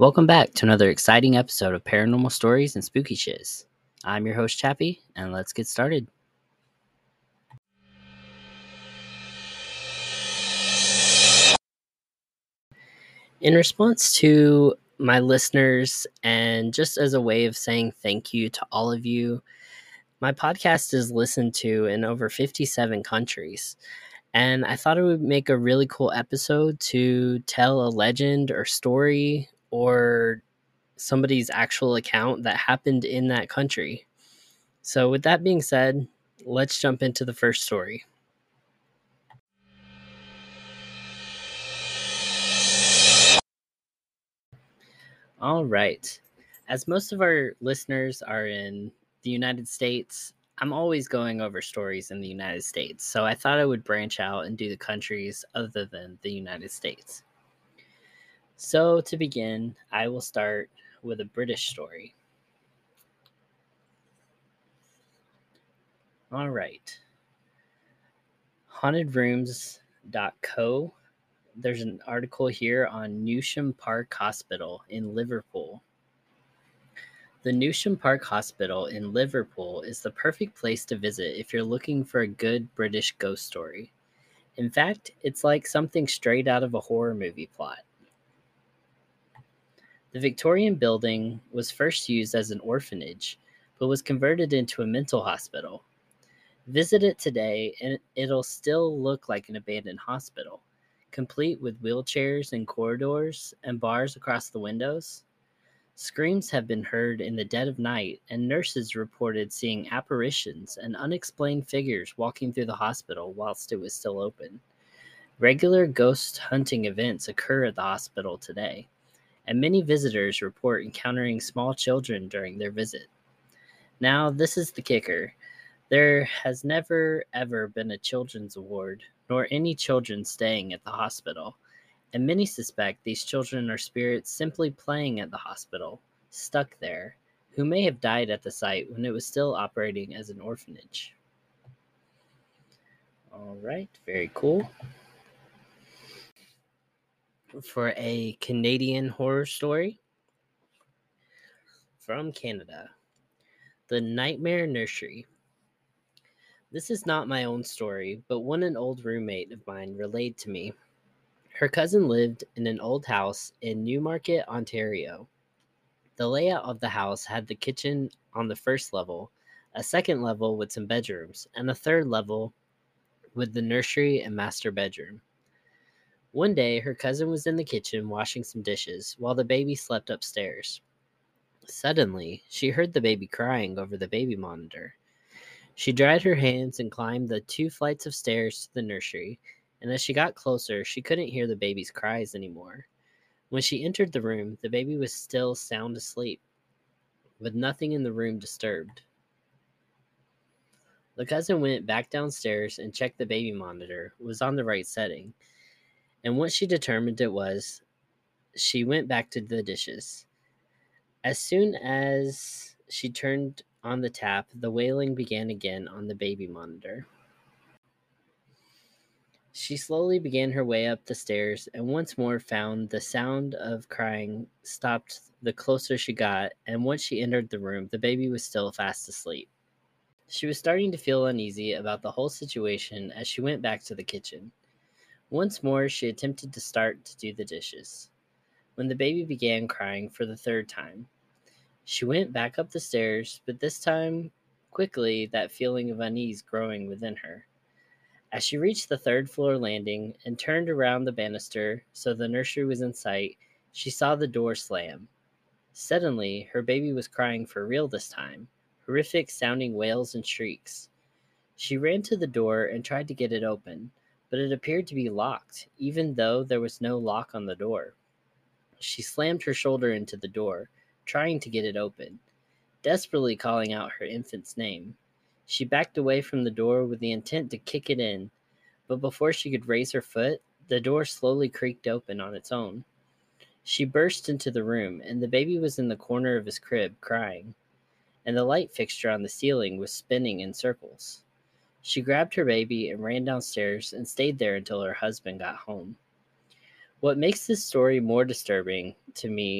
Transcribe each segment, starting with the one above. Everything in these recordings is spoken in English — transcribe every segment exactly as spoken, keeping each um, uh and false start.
Welcome back to another exciting episode of Paranormal Stories and Spooky Shiz. I'm your host, Chappie, and let's get started. In response to my listeners, and just as a way of saying thank you to all of you, my podcast is listened to in over fifty-seven countries. And I thought it would make a really cool episode to tell a legend or story or somebody's actual account that happened in that country. So with that being said, let's jump into the first story. All right. As most of our listeners are in the United States, I'm always going over stories in the United States. So I thought I would branch out and do the countries other than the United States. So to begin, I will start with a British story. All right. haunted rooms dot co. There's an article here on Newsham Park Hospital in Liverpool. The Newsham Park Hospital in Liverpool is the perfect place to visit if you're looking for a good British ghost story. In fact, it's like something straight out of a horror movie plot. The Victorian building was first used as an orphanage, but was converted into a mental hospital. Visit it today and it'll still look like an abandoned hospital, complete with wheelchairs and corridors and bars across the windows. Screams have been heard in the dead of night, and nurses reported seeing apparitions and unexplained figures walking through the hospital whilst it was still open. Regular ghost hunting events occur at the hospital today, and many visitors report encountering small children during their visit. Now, this is the kicker. There has never, ever been a children's ward, nor any children staying at the hospital, and many suspect these children are spirits simply playing at the hospital, stuck there, who may have died at the site when it was still operating as an orphanage. All right, very cool. For a Canadian horror story from Canada, The Nightmare Nursery. This is not my own story, but one an old roommate of mine relayed to me. Her cousin lived in an old house in Newmarket, Ontario. The layout of the house had the kitchen on the first level, a second level with some bedrooms, and a third level with the nursery and master bedroom. One day, her cousin was in the kitchen washing some dishes while the baby slept upstairs. Suddenly, she heard the baby crying over the baby monitor. She dried her hands and climbed the two flights of stairs to the nursery, and as she got closer, she couldn't hear the baby's cries anymore. When she entered the room, the baby was still sound asleep, with nothing in the room disturbed. The cousin went back downstairs and checked the baby monitor was on the right setting, and once she determined it was, she went back to the dishes. As soon as she turned on the tap, the wailing began again on the baby monitor. She slowly began her way up the stairs and once more found the sound of crying stopped the closer she got, and once she entered the room, the baby was still fast asleep. She was starting to feel uneasy about the whole situation as she went back to the kitchen. Once more, she attempted to start to do the dishes, when the baby began crying for the third time. She went back up the stairs, but this time, quickly, that feeling of unease growing within her. As she reached the third floor landing and turned around the banister so the nursery was in sight, she saw the door slam. Suddenly, her baby was crying for real this time, horrific sounding wails and shrieks. She ran to the door and tried to get it open, but it appeared to be locked, even though there was no lock on the door. She slammed her shoulder into the door, trying to get it open, desperately calling out her infant's name. She backed away from the door with the intent to kick it in, but before she could raise her foot, the door slowly creaked open on its own. She burst into the room, and the baby was in the corner of his crib, crying, and the light fixture on the ceiling was spinning in circles. She grabbed her baby and ran downstairs and stayed there until her husband got home. What makes this story more disturbing to me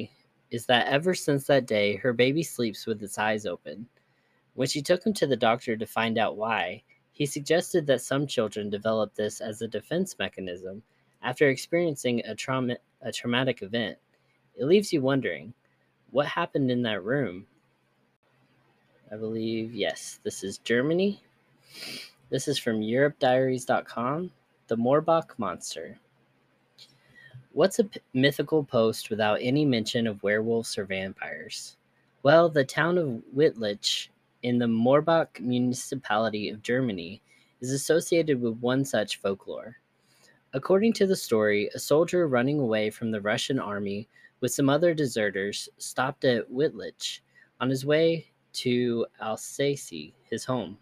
is that ever since that day, her baby sleeps with its eyes open. When she took him to the doctor to find out why, he suggested that some children develop this as a defense mechanism after experiencing a, trauma- a traumatic event. It leaves you wondering, what happened in that room? I believe, yes, this is Germany. This is from Europe Diaries dot com. The Moorbach Monster. What's a p- mythical post without any mention of werewolves or vampires? Well, the town of Wittlich in the Moorbach municipality of Germany is associated with one such folklore. According to the story, a soldier running away from the Russian army with some other deserters stopped at Wittlich on his way to Alsace, his home.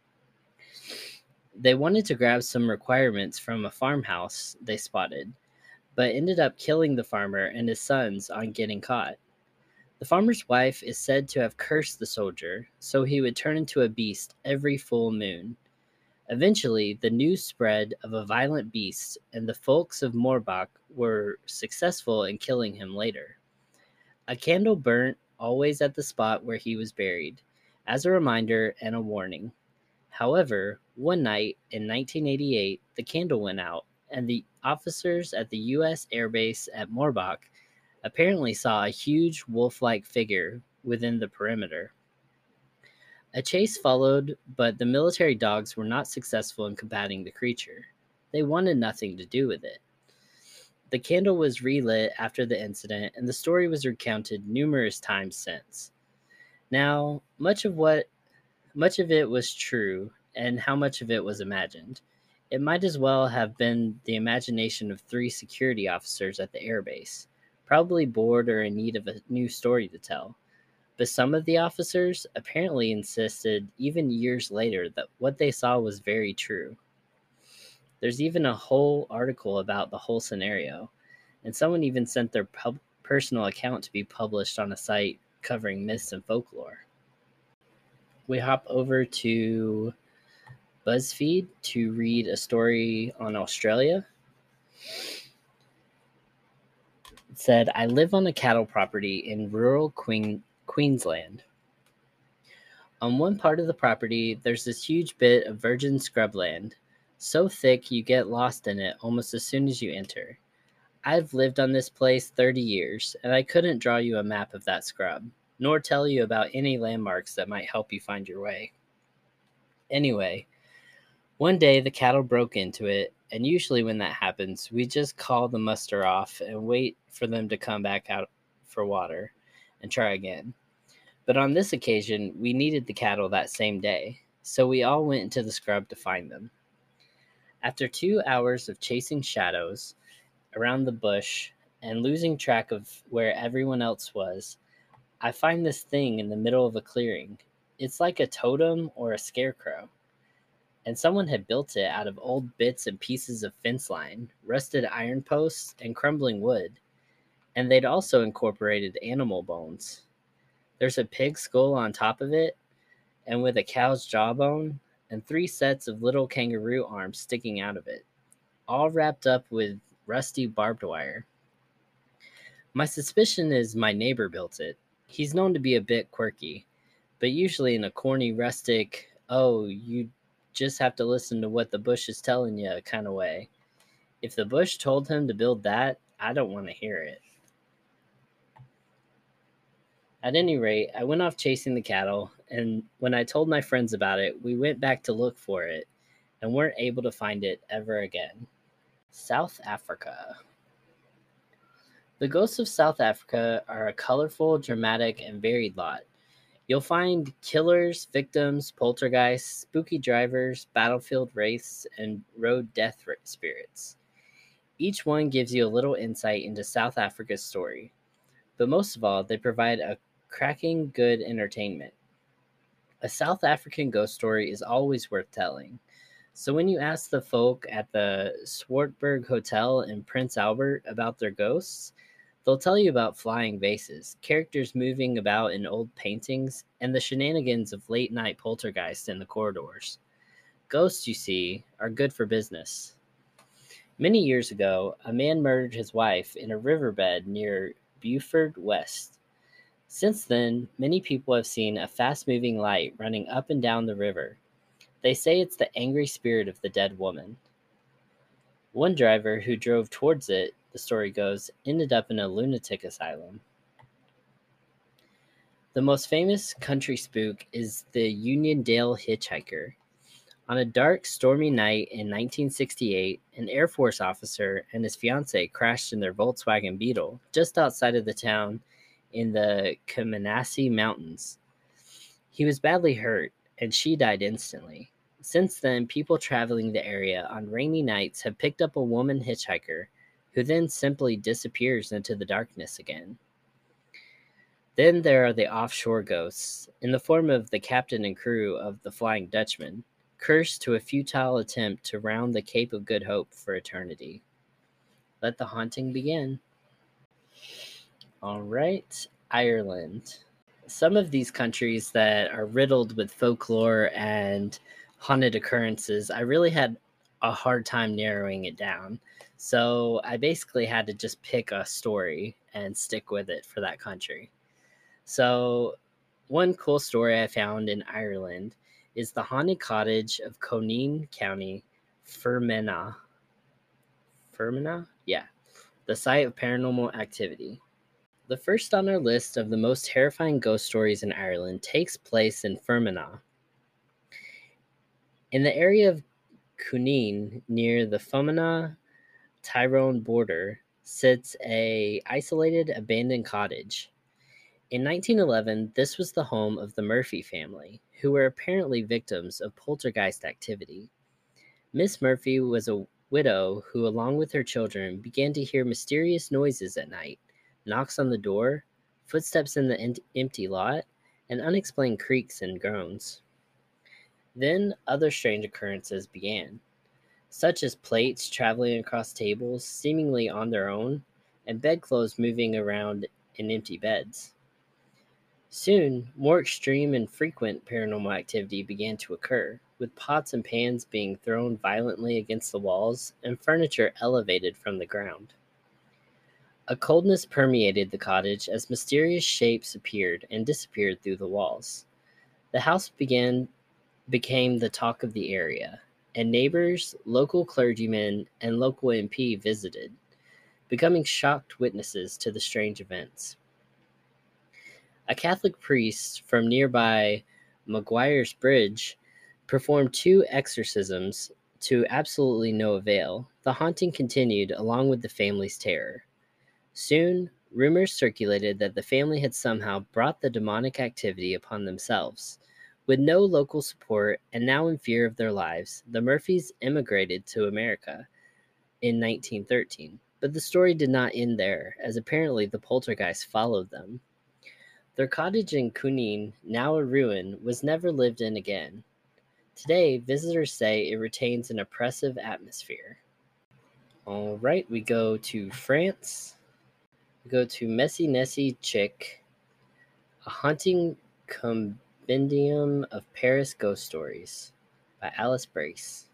They wanted to grab some requirements from a farmhouse they spotted, but ended up killing the farmer and his sons on getting caught. The farmer's wife is said to have cursed the soldier so he would turn into a beast every full moon. Eventually, the news spread of a violent beast, and the folks of Moorbach were successful in killing him later. A candle burnt always at the spot where he was buried, as a reminder and a warning. However, one night in nineteen eighty-eight, the candle went out, and the officers at the U S Air Base at Moorbach apparently saw a huge wolf-like figure within the perimeter. A chase followed, but the military dogs were not successful in combating the creature. They wanted nothing to do with it. The candle was relit after the incident, and the story was recounted numerous times since. Now, much of what much of it was true, and how much of it was imagined. It might as well have been the imagination of three security officers at the airbase, probably bored or in need of a new story to tell. But some of the officers apparently insisted, even years later, that what they saw was very true. There's even a whole article about the whole scenario, and someone even sent their pub- personal account to be published on a site covering myths and folklore. We hop over to BuzzFeed to read a story on Australia. It said, I live on a cattle property in rural Queen- Queensland. On one part of the property, there's this huge bit of virgin scrubland, so thick you get lost in it almost as soon as you enter. I've lived on this place thirty years, and I couldn't draw you a map of that scrub, nor tell you about any landmarks that might help you find your way. Anyway, one day the cattle broke into it, and usually when that happens, we just call the muster off and wait for them to come back out for water and try again. But on this occasion, we needed the cattle that same day, so we all went into the scrub to find them. After two hours of chasing shadows around the bush and losing track of where everyone else was, I find this thing in the middle of a clearing. It's like a totem or a scarecrow, and someone had built it out of old bits and pieces of fence line, rusted iron posts, and crumbling wood, and they'd also incorporated animal bones. There's a pig skull on top of it, and with a cow's jawbone, and three sets of little kangaroo arms sticking out of it, all wrapped up with rusty barbed wire. My suspicion is my neighbor built it. He's known to be a bit quirky, but usually in a corny, rustic, oh, you just have to listen to what the bush is telling you kind of way. If the bush told him to build that, I don't want to hear it. At any rate, I went off chasing the cattle, and when I told my friends about it, we went back to look for it and weren't able to find it ever again. South Africa. The ghosts of South Africa are a colorful, dramatic, and varied lot. You'll find killers, victims, poltergeists, spooky drivers, battlefield wraiths, and road death spirits. Each one gives you a little insight into South Africa's story, but most of all, they provide a cracking good entertainment. A South African ghost story is always worth telling. So when you ask the folk at the Swartberg Hotel in Prince Albert about their ghosts, they'll tell you about flying vases, characters moving about in old paintings, and the shenanigans of late-night poltergeists in the corridors. Ghosts, you see, are good for business. Many years ago, a man murdered his wife in a riverbed near Beaufort West. Since then, many people have seen a fast moving light running up and down the river. They say it's the angry spirit of the dead woman. One driver who drove towards it, the story goes, ended up in a lunatic asylum. The most famous country spook is the Uniondale Hitchhiker. On a dark, stormy night in nineteen sixty-eight, an Air Force officer and his fiancée crashed in their Volkswagen Beetle just outside of the town in the Kamenasi Mountains. He was badly hurt, and she died instantly. Since then, people traveling the area on rainy nights have picked up a woman hitchhiker who then simply disappears into the darkness again. Then there are the offshore ghosts, in the form of the captain and crew of the Flying Dutchman, cursed to a futile attempt to round the Cape of Good Hope for eternity. Let the haunting begin. All right, Ireland. Some of these countries that are riddled with folklore and haunted occurrences, I really had a hard time narrowing it down. So I basically had to just pick a story and stick with it for that country. So one cool story I found in Ireland is the haunted cottage of Coneen County, Fermanagh. Fermanagh? Yeah, the site of paranormal activity. The first on our list of the most terrifying ghost stories in Ireland takes place in Fermanagh. In the area of Coneen, near the Fermanagh-Tyrone border, sits a isolated abandoned cottage. In nineteen eleven, this was the home of the Murphy family, who were apparently victims of poltergeist activity. Miss Murphy was a widow who, along with her children, began to hear mysterious noises at night, knocks on the door, footsteps in the en- empty lot, and unexplained creaks and groans. Then other strange occurrences began, such as plates traveling across tables seemingly on their own, and bedclothes moving around in empty beds. Soon, more extreme and frequent paranormal activity began to occur, with pots and pans being thrown violently against the walls and furniture elevated from the ground. A coldness permeated the cottage as mysterious shapes appeared and disappeared through the walls. The house began became the talk of the area, and neighbors, local clergymen, and local M P visited, becoming shocked witnesses to the strange events. A Catholic priest from nearby Maguire's Bridge performed two exorcisms to absolutely no avail. The haunting continued along with the family's terror. Soon, rumors circulated that the family had somehow brought the demonic activity upon themselves. With no local support and now in fear of their lives, the Murphys immigrated to America in nineteen thirteen. But the story did not end there, as apparently the poltergeist followed them. Their cottage in Coneen, now a ruin, was never lived in again. Today, visitors say it retains an oppressive atmosphere. All right, we go to France. We go to Messy Nessie Chick, a haunting compendium of Paris ghost stories by Alice Brace.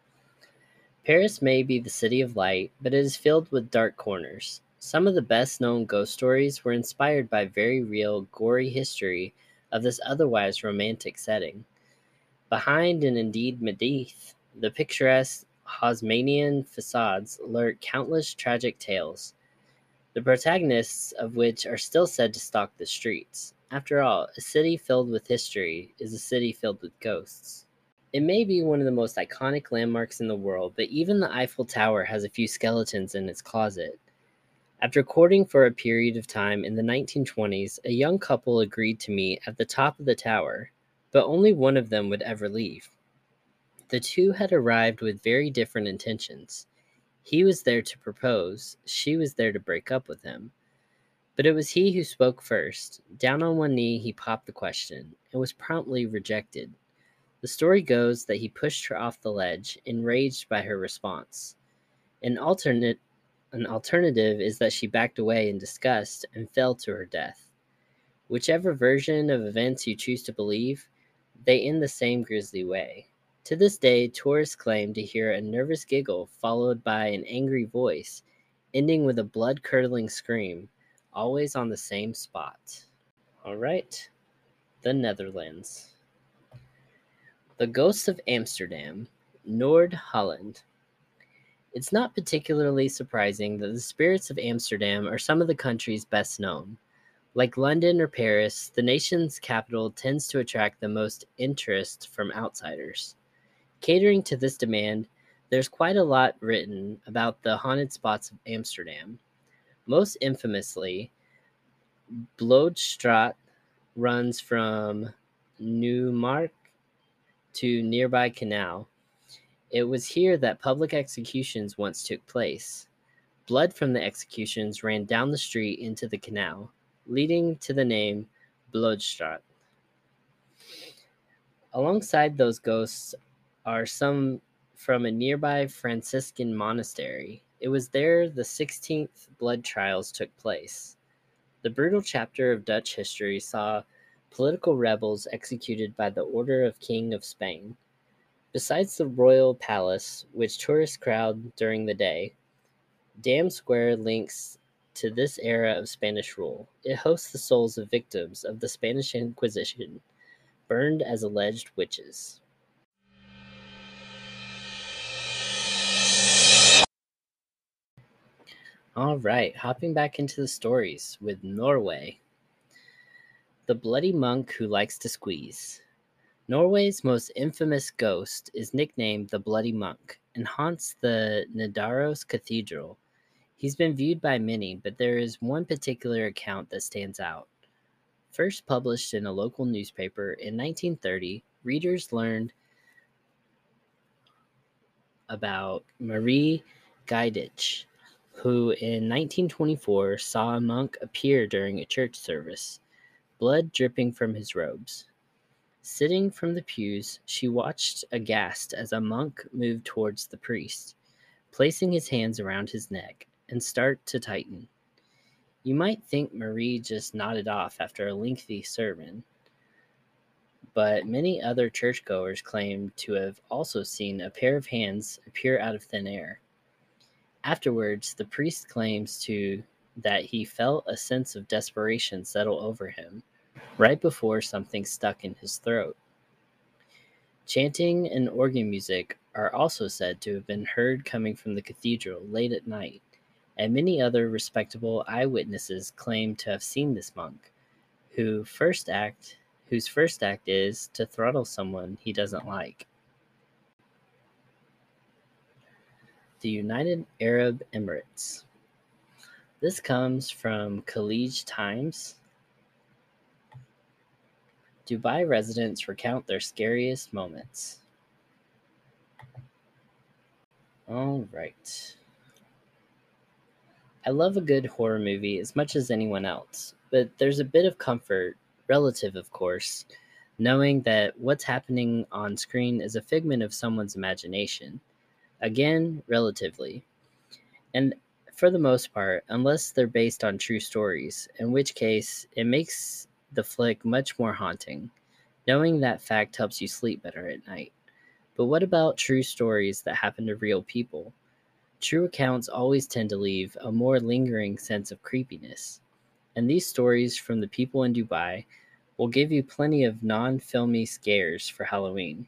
Paris may be the city of light, but it is filled with dark corners. Some of the best-known ghost stories were inspired by very real, gory history of this otherwise romantic setting. Behind and indeed beneath the picturesque Haussmannian facades lurk countless tragic tales, the protagonists of which are still said to stalk the streets. After all, a city filled with history is a city filled with ghosts. It may be one of the most iconic landmarks in the world, but even the Eiffel Tower has a few skeletons in its closet. After courting for a period of time in the nineteen twenties, a young couple agreed to meet at the top of the tower, but only one of them would ever leave. The two had arrived with very different intentions. He was there to propose, she was there to break up with him. But it was he who spoke first. Down on one knee, he popped the question, and was promptly rejected. The story goes that he pushed her off the ledge, enraged by her response. An alternate, an alternative is that she backed away in disgust and fell to her death. Whichever version of events you choose to believe, they end the same grisly way. To this day, tourists claim to hear a nervous giggle followed by an angry voice, ending with a blood-curdling scream, always on the same spot. All right, the Netherlands. The Ghosts of Amsterdam, Noord-Holland. It's not particularly surprising that the spirits of Amsterdam are some of the country's best known. Like London or Paris, the nation's capital tends to attract the most interest from outsiders. Catering to this demand, there's quite a lot written about the haunted spots of Amsterdam. Most infamously, Blodstraat runs from Newmark to nearby Canal. It was here that public executions once took place. Blood from the executions ran down the street into the canal, leading to the name Blodstraat. Alongside those ghosts are some from a nearby Franciscan monastery. It was there the sixteenth blood trials took place. The brutal chapter of Dutch history saw political rebels executed by the order of King of Spain. Besides the royal palace, which tourists crowd during the day, Dam Square links to this era of Spanish rule. It hosts the souls of victims of the Spanish Inquisition, burned as alleged witches. All right, hopping back into the stories with Norway. The Bloody Monk Who Likes to Squeeze. Norway's most infamous ghost is nicknamed the Bloody Monk and haunts the Nidaros Cathedral. He's been viewed by many, but there is one particular account that stands out. First published in a local newspaper in nineteen thirty, readers learned about Marie Gaidich, who in nineteen twenty-four saw a monk appear during a church service, blood dripping from his robes. Sitting from the pews, she watched aghast as a monk moved towards the priest, placing his hands around his neck and start to tighten. You might think Marie just nodded off after a lengthy sermon, but many other churchgoers claim to have also seen a pair of hands appear out of thin air. Afterwards, the priest claims to that he felt a sense of desperation settle over him right before something stuck in his throat. Chanting and organ music are also said to have been heard coming from the cathedral late at night, and many other respectable eyewitnesses claim to have seen this monk, who first act, whose first act is to throttle someone he doesn't like. The United Arab Emirates. This comes from Khaleej Times. Dubai residents recount their scariest moments. All right. I love a good horror movie as much as anyone else, but there's a bit of comfort, relative of course, knowing that what's happening on screen is a figment of someone's imagination. Again, relatively. And for the most part, unless they're based on true stories, in which case it makes the flick much more haunting. Knowing that fact helps you sleep better at night. But what about true stories that happen to real people? True accounts always tend to leave a more lingering sense of creepiness. And these stories from the people in Dubai will give you plenty of non-filmy scares for Halloween.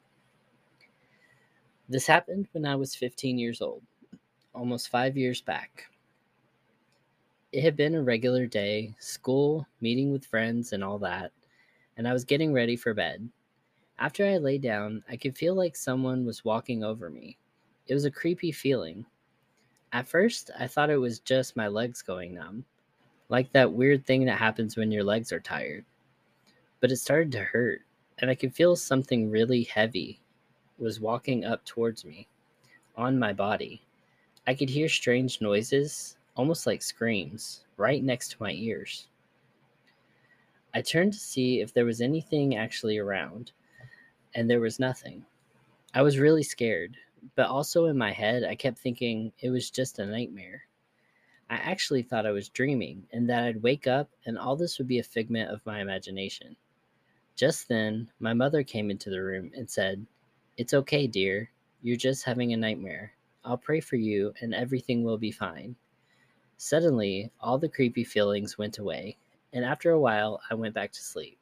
This happened when I was fifteen years old, almost five years back. It had been a regular day, school, meeting with friends, and all that, and I was getting ready for bed. After I lay down, I could feel like someone was walking over me. It was a creepy feeling. At first, I thought it was just my legs going numb, like that weird thing that happens when your legs are tired. But it started to hurt, and I could feel something really heavy was walking up towards me, on my body. I could hear strange noises, almost like screams, right next to my ears. I turned to see if there was anything actually around, and there was nothing. I was really scared, but also in my head, I kept thinking it was just a nightmare. I actually thought I was dreaming, and that I'd wake up and all this would be a figment of my imagination. Just then, my mother came into the room and said, "It's okay, dear. You're just having a nightmare. I'll pray for you, and everything will be fine." Suddenly, all the creepy feelings went away, and after a while, I went back to sleep.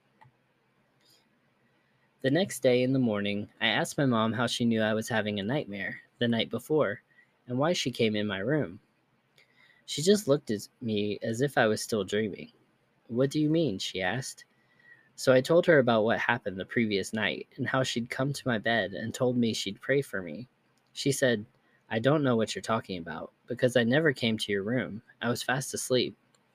The next day in the morning, I asked my mom how she knew I was having a nightmare the night before and why she came in my room. She just looked at me as if I was still dreaming. "What do you mean?" she asked. So I told her about what happened the previous night and how she'd come to my bed and told me she'd pray for me. She said, "I don't know what you're talking about because I never came to your room. I was fast asleep."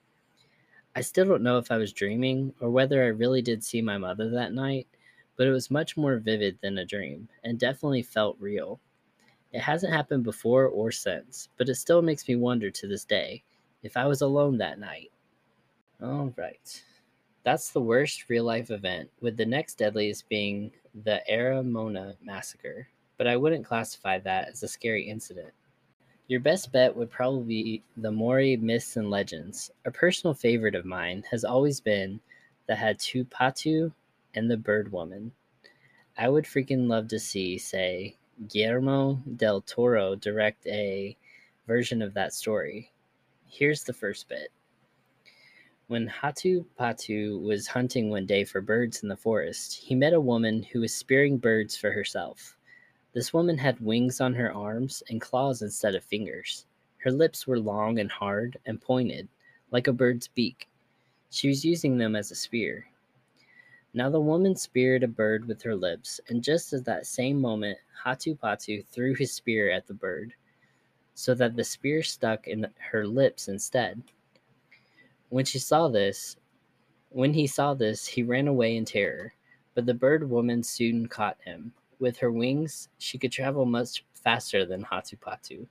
I still don't know if I was dreaming or whether I really did see my mother that night, but it was much more vivid than a dream and definitely felt real. It hasn't happened before or since, but it still makes me wonder to this day if I was alone that night. All right. That's the worst real life event, with the next deadliest being the Aramona massacre, but I wouldn't classify that as a scary incident. Your best bet would probably be the Maury myths and legends. A personal favorite of mine has always been the Hatupatu and the Bird Woman. I would freaking love to see, say, Guillermo del Toro direct a version of that story. Here's the first bit. When Hatupatu was hunting one day for birds in the forest, he met a woman who was spearing birds for herself. This woman had wings on her arms and claws instead of fingers. Her lips were long and hard and pointed, like a bird's beak. She was using them as a spear. Now the woman speared a bird with her lips, and just at that same moment, Hatupatu threw his spear at the bird, so that the spear stuck in her lips instead. When she saw this, when he saw this, he ran away in terror, but the bird woman soon caught him. With her wings, she could travel much faster than Hatupatu.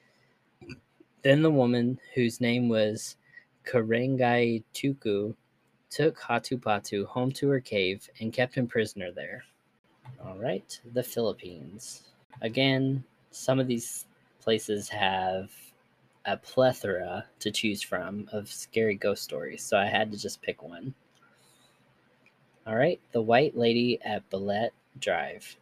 Then the woman, whose name was Karengai Tuku, took Hatupatu home to her cave and kept him prisoner there. All right, the Philippines. Again, some of these places have a plethora to choose from of scary ghost stories, so I had to just pick one. All right, the White Lady at Balete Drive.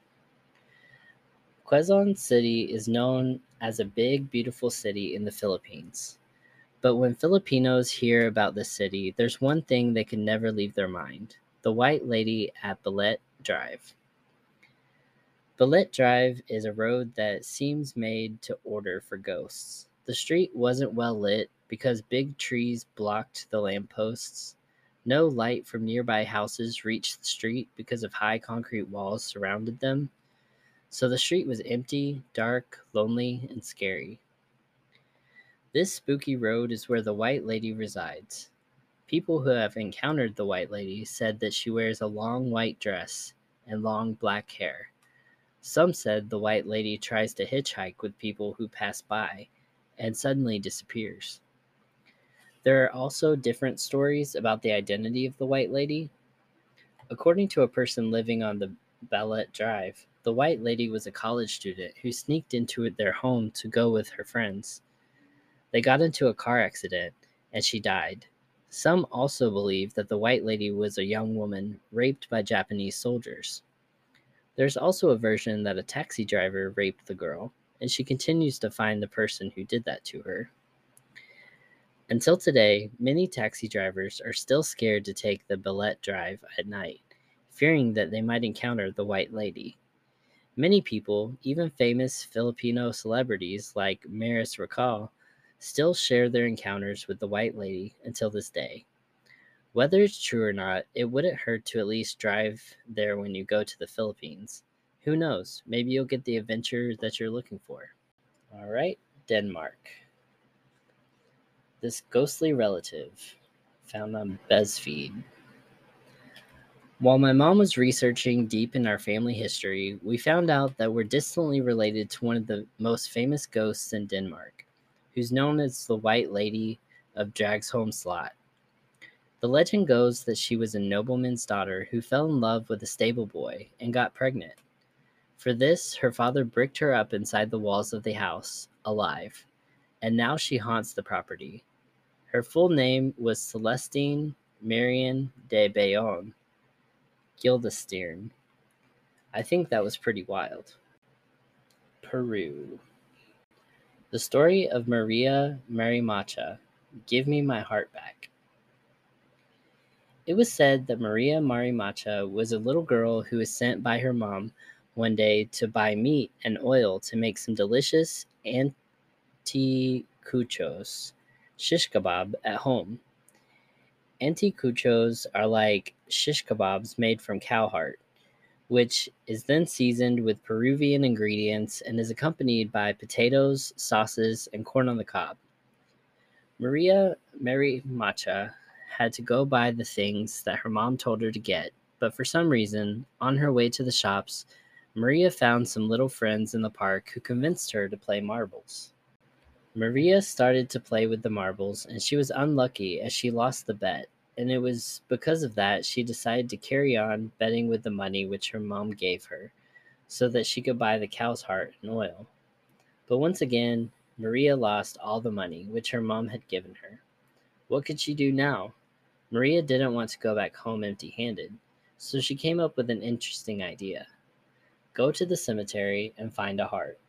Quezon City is known as a big, beautiful city in the Philippines. But when Filipinos hear about this city, there's one thing they can never leave their mind: the White Lady at Balete Drive. Balete Drive is a road that seems made to order for ghosts. The street wasn't well lit because big trees blocked the lampposts. No light from nearby houses reached the street because of high concrete walls surrounded them. So the street was empty, dark, lonely, and scary. This spooky road is where the White Lady resides. People who have encountered the White Lady said that she wears a long white dress and long black hair. Some said the White Lady tries to hitchhike with people who pass by and suddenly disappears. There are also different stories about the identity of the White Lady. According to a person living on the Balete Drive, the White Lady was a college student who sneaked into their home to go with her friends. They got into a car accident and she died. Some also believe that the White Lady was a young woman raped by Japanese soldiers. There's also a version that a taxi driver raped the girl, and she continues to find the person who did that to her. Until today, many taxi drivers are still scared to take the Balete Drive at night, fearing that they might encounter the White Lady. Many people, even famous Filipino celebrities like Maris Racal, still share their encounters with the White Lady until this day. Whether it's true or not, it wouldn't hurt to at least drive there when you go to the Philippines. Who knows? Maybe you'll get the adventure that you're looking for. All right, Denmark. This ghostly relative, found on BuzzFeed. While my mom was researching deep in our family history, we found out that we're distantly related to one of the most famous ghosts in Denmark, who's known as the White Lady of Dragsholm Slot. The legend goes that she was a nobleman's daughter who fell in love with a stable boy and got pregnant. For this, her father bricked her up inside the walls of the house, alive, and now she haunts the property. Her full name was Celestine Marion de Bayonne Guildenstern. I think that was pretty wild. Peru. The story of Maria Marimacha, Give Me My Heart Back. It was said that Maria Marimacha was a little girl who was sent by her mom one day to buy meat and oil to make some delicious anticuchos, shish kebab, at home. Anticuchos are like shish kebabs made from cow heart, which is then seasoned with Peruvian ingredients and is accompanied by potatoes, sauces, and corn on the cob. Maria Mary Macha had to go buy the things that her mom told her to get, but for some reason, on her way to the shops, Maria found some little friends in the park who convinced her to play marbles. Maria started to play with the marbles, and she was unlucky as she lost the bet, and it was because of that she decided to carry on betting with the money which her mom gave her, so that she could buy the cow's heart and oil. But once again, Maria lost all the money which her mom had given her. What could she do now? Maria didn't want to go back home empty handed, so she came up with an interesting idea. Go to the cemetery and find a heart.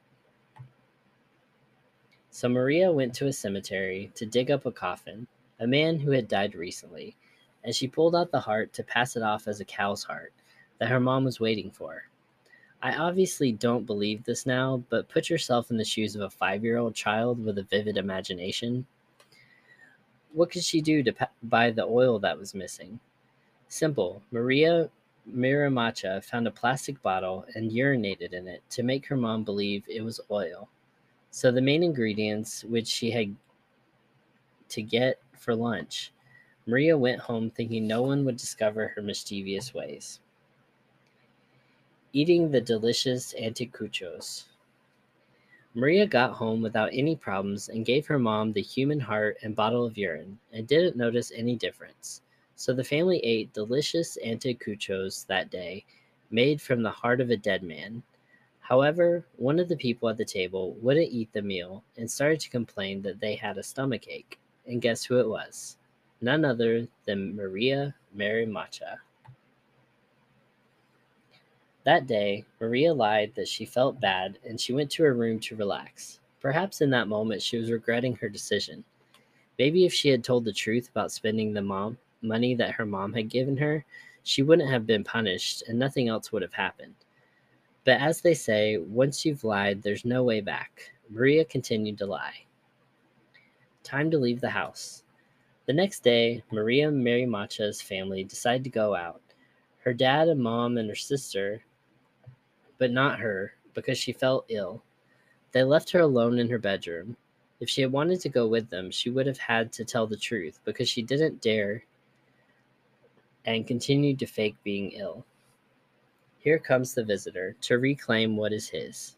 So Maria went to a cemetery to dig up a coffin, a man who had died recently, and she pulled out the heart to pass it off as a cow's heart that her mom was waiting for. I obviously don't believe this now, but put yourself in the shoes of a five-year-old child with a vivid imagination. What could she do to pa- buy the oil that was missing? Simple. Maria Miramacha found a plastic bottle and urinated in it to make her mom believe it was oil. So the main ingredients, which she had to get for lunch, Maria went home thinking no one would discover her mischievous ways. Eating the delicious anticuchos. Maria got home without any problems and gave her mom the human heart and bottle of urine and didn't notice any difference. So the family ate delicious anticuchos that day, made from the heart of a dead man. However, one of the people at the table wouldn't eat the meal and started to complain that they had a stomachache. And guess who it was? None other than Maria Mary Macha. That day, Maria lied that she felt bad and she went to her room to relax. Perhaps in that moment she was regretting her decision. Maybe if she had told the truth about spending the mom money that her mom had given her, she wouldn't have been punished and nothing else would have happened. But as they say, once you've lied, there's no way back. Maria continued to lie. Time to leave the house. The next day, Maria Mary Macha's family decided to go out. Her dad and mom and her sister, but not her, because she felt ill. They left her alone in her bedroom. If she had wanted to go with them, she would have had to tell the truth, because she didn't dare and continued to fake being ill. Here comes the visitor to reclaim what is his.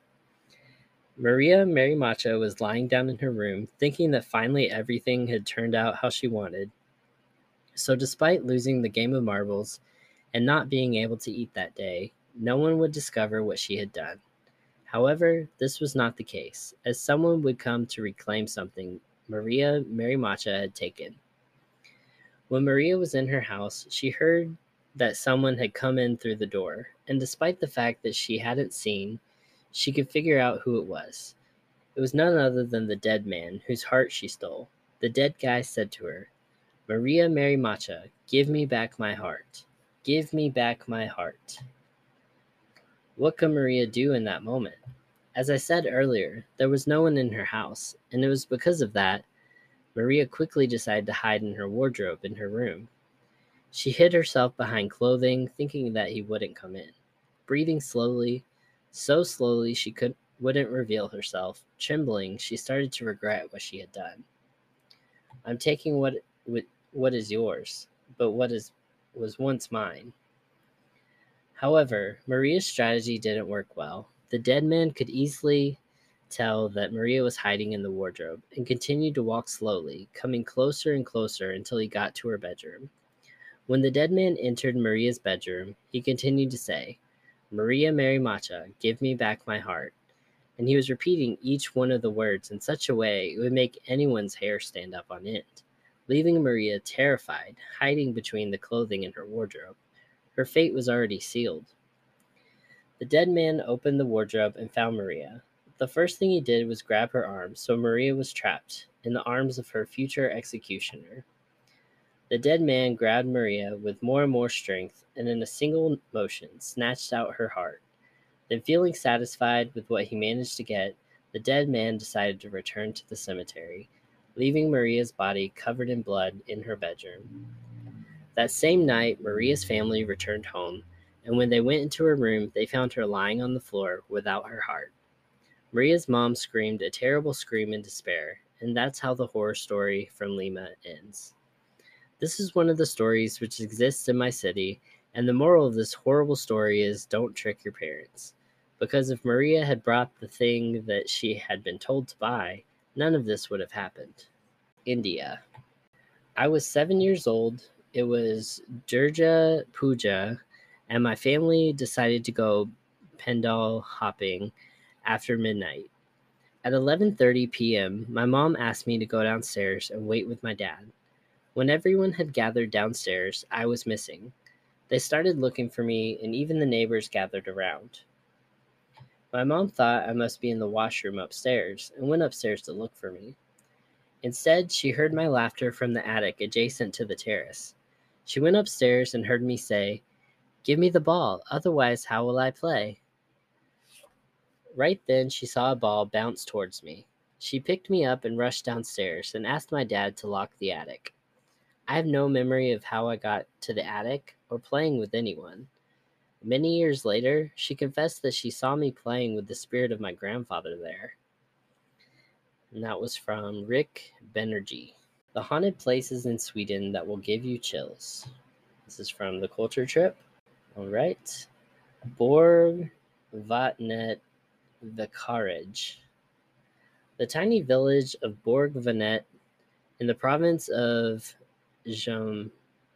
Maria Mary Macha was lying down in her room, thinking that finally everything had turned out how she wanted. So despite losing the game of marbles and not being able to eat that day, no one would discover what she had done. However, this was not the case, as someone would come to reclaim something Maria Mary Macha had taken. When Maria was in her house, she heard that someone had come in through the door, and despite the fact that she hadn't seen, she could figure out who it was. It was none other than the dead man whose heart she stole. The dead guy said to her, "Maria Mary Macha, give me back my heart. Give me back my heart." What could Maria do in that moment? As I said earlier, there was no one in her house, and it was because of that Maria quickly decided to hide in her wardrobe in her room. She hid herself behind clothing, thinking that he wouldn't come in. Breathing slowly, so slowly she could, wouldn't reveal herself, trembling, she started to regret what she had done. "I'm taking what what is yours, but what is was once mine." However, Maria's strategy didn't work well. The dead man could easily tell that Maria was hiding in the wardrobe and continued to walk slowly, coming closer and closer until he got to her bedroom. When the dead man entered Maria's bedroom, he continued to say, "Maria Mary Macha, give me back my heart." And he was repeating each one of the words in such a way it would make anyone's hair stand up on end, leaving Maria terrified, hiding between the clothing in her wardrobe. Her fate was already sealed. The dead man opened the wardrobe and found Maria. The first thing he did was grab her arm, so Maria was trapped in the arms of her future executioner. The dead man grabbed Maria with more and more strength, and in a single motion snatched out her heart. Then, feeling satisfied with what he managed to get, the dead man decided to return to the cemetery, leaving Maria's body covered in blood in her bedroom. That same night, Maria's family returned home, and when they went into her room, they found her lying on the floor without her heart. Maria's mom screamed a terrible scream in despair, and that's how the horror story from Lima ends. This is one of the stories which exists in my city, and the moral of this horrible story is don't trick your parents. Because if Maria had brought the thing that she had been told to buy, none of this would have happened. India. I was seven years old. It was Durga Puja, and my family decided to go pendal hopping after midnight. At eleven thirty p.m., my mom asked me to go downstairs and wait with my dad. When everyone had gathered downstairs, I was missing. They started looking for me, and even the neighbors gathered around. My mom thought I must be in the washroom upstairs and went upstairs to look for me. Instead, she heard my laughter from the attic adjacent to the terrace. She went upstairs and heard me say, "Give me the ball, otherwise how will I play?" Right then, she saw a ball bounce towards me. She picked me up and rushed downstairs and asked my dad to lock the attic. I have no memory of how I got to the attic or playing with anyone. Many years later, she confessed that she saw me playing with the spirit of my grandfather there. And that was from Rick Benergy. The haunted places in Sweden that will give you chills. This is from the Culture Trip. All right. Borg Vatnet Vicarage. The tiny village of Borg Vanet in the province of Jam-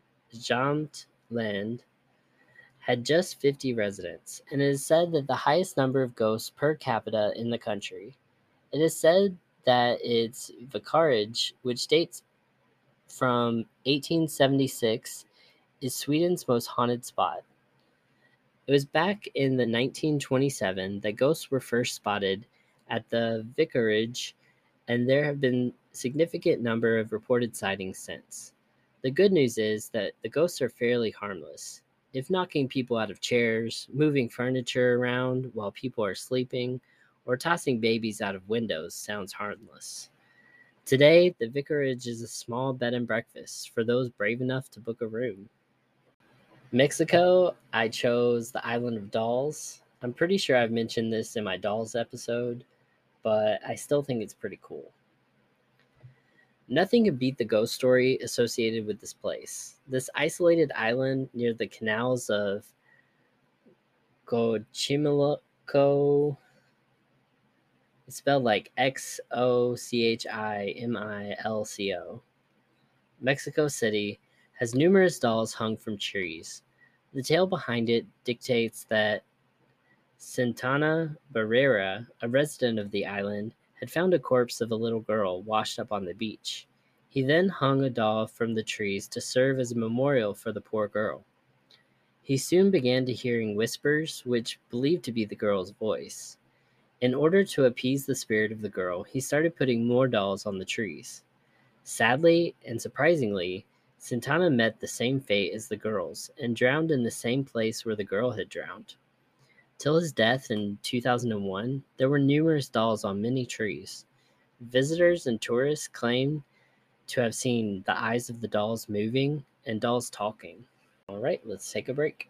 Jamtland had just fifty residents, and it is said that the highest number of ghosts per capita in the country. It is said that its vicarage, which dates from eighteen seventy-six, is Sweden's most haunted spot. It was back in the nineteen twenty-seven that ghosts were first spotted at the vicarage, and there have been a significant number of reported sightings since. The good news is that the ghosts are fairly harmless. If knocking people out of chairs, moving furniture around while people are sleeping, or tossing babies out of windows sounds harmless. Today, the vicarage is a small bed and breakfast for those brave enough to book a room. Mexico, I chose the Island of Dolls. I'm pretty sure I've mentioned this in my Dolls episode, but I still think it's pretty cool. Nothing could beat the ghost story associated with this place. This isolated island near the canals of Xochimilco, it's spelled like X O C H I M I L C O, Mexico City, has numerous dolls hung from trees. The tale behind it dictates that Santana Barrera, a resident of the island, had found a corpse of a little girl washed up on the beach. He then hung a doll from the trees to serve as a memorial for the poor girl. He soon began to hearing whispers, which believed to be the girl's voice. In order to appease the spirit of the girl, he started putting more dolls on the trees. Sadly and surprisingly, Santana met the same fate as the girls and drowned in the same place where the girl had drowned. Till his death in two thousand one, there were numerous dolls on many trees. Visitors and tourists claim to have seen the eyes of the dolls moving and dolls talking. All right, let's take a break.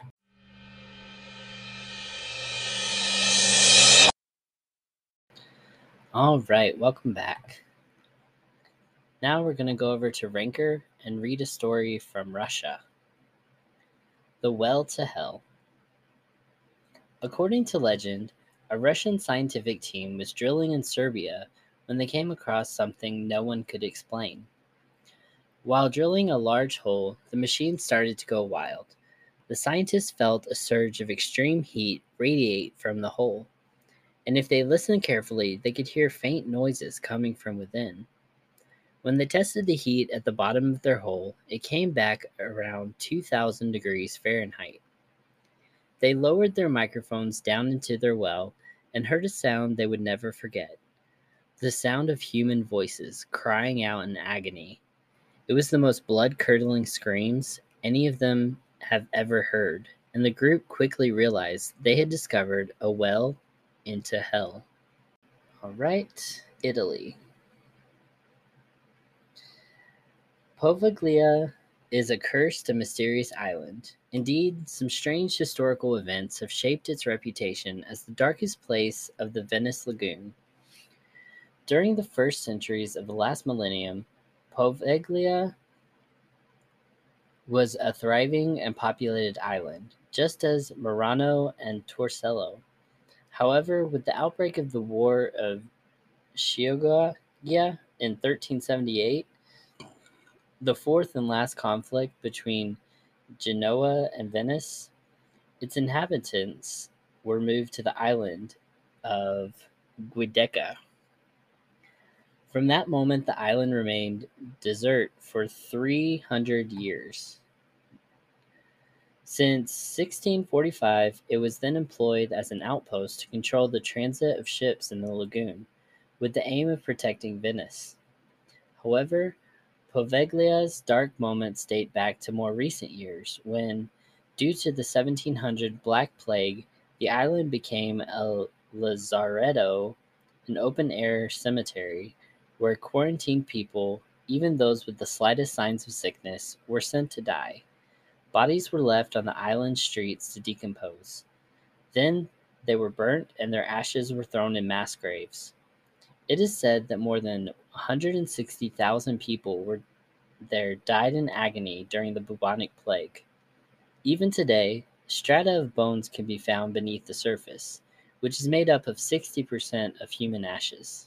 All right, welcome back. Now we're going to go over to Ranker and read a story from Russia. The Well to Hell. According to legend, a Russian scientific team was drilling in Serbia when they came across something no one could explain. While drilling a large hole, the machine started to go wild. The scientists felt a surge of extreme heat radiate from the hole, and if they listened carefully, they could hear faint noises coming from within. When they tested the heat at the bottom of their hole, it came back around two thousand degrees Fahrenheit. They lowered their microphones down into their well and heard a sound they would never forget. The sound of human voices crying out in agony. It was the most blood-curdling screams any of them have ever heard, and the group quickly realized they had discovered a well into hell. All right, Italy. Poveglia is a cursed and mysterious island. Indeed, some strange historical events have shaped its reputation as the darkest place of the Venice Lagoon. During the first centuries of the last millennium, Poveglia was a thriving and populated island, just as Murano and Torcello. However, with the outbreak of the War of Chioggia in thirteen seventy-eight, the fourth and last conflict between Genoa and Venice, its inhabitants were moved to the island of Giudecca. From that moment, the island remained desert for three hundred years. Since sixteen forty-five, it was then employed as an outpost to control the transit of ships in the lagoon, with the aim of protecting Venice. However, Poveglia's dark moments date back to more recent years, when, due to the seventeen hundred Black Plague, the island became a lazaretto, an open-air cemetery, where quarantined people, even those with the slightest signs of sickness, were sent to die. Bodies were left on the island streets to decompose. Then they were burnt and their ashes were thrown in mass graves. It is said that more than one hundred sixty thousand people were there died in agony during the bubonic plague. Even today, strata of bones can be found beneath the surface, which is made up of sixty percent of human ashes.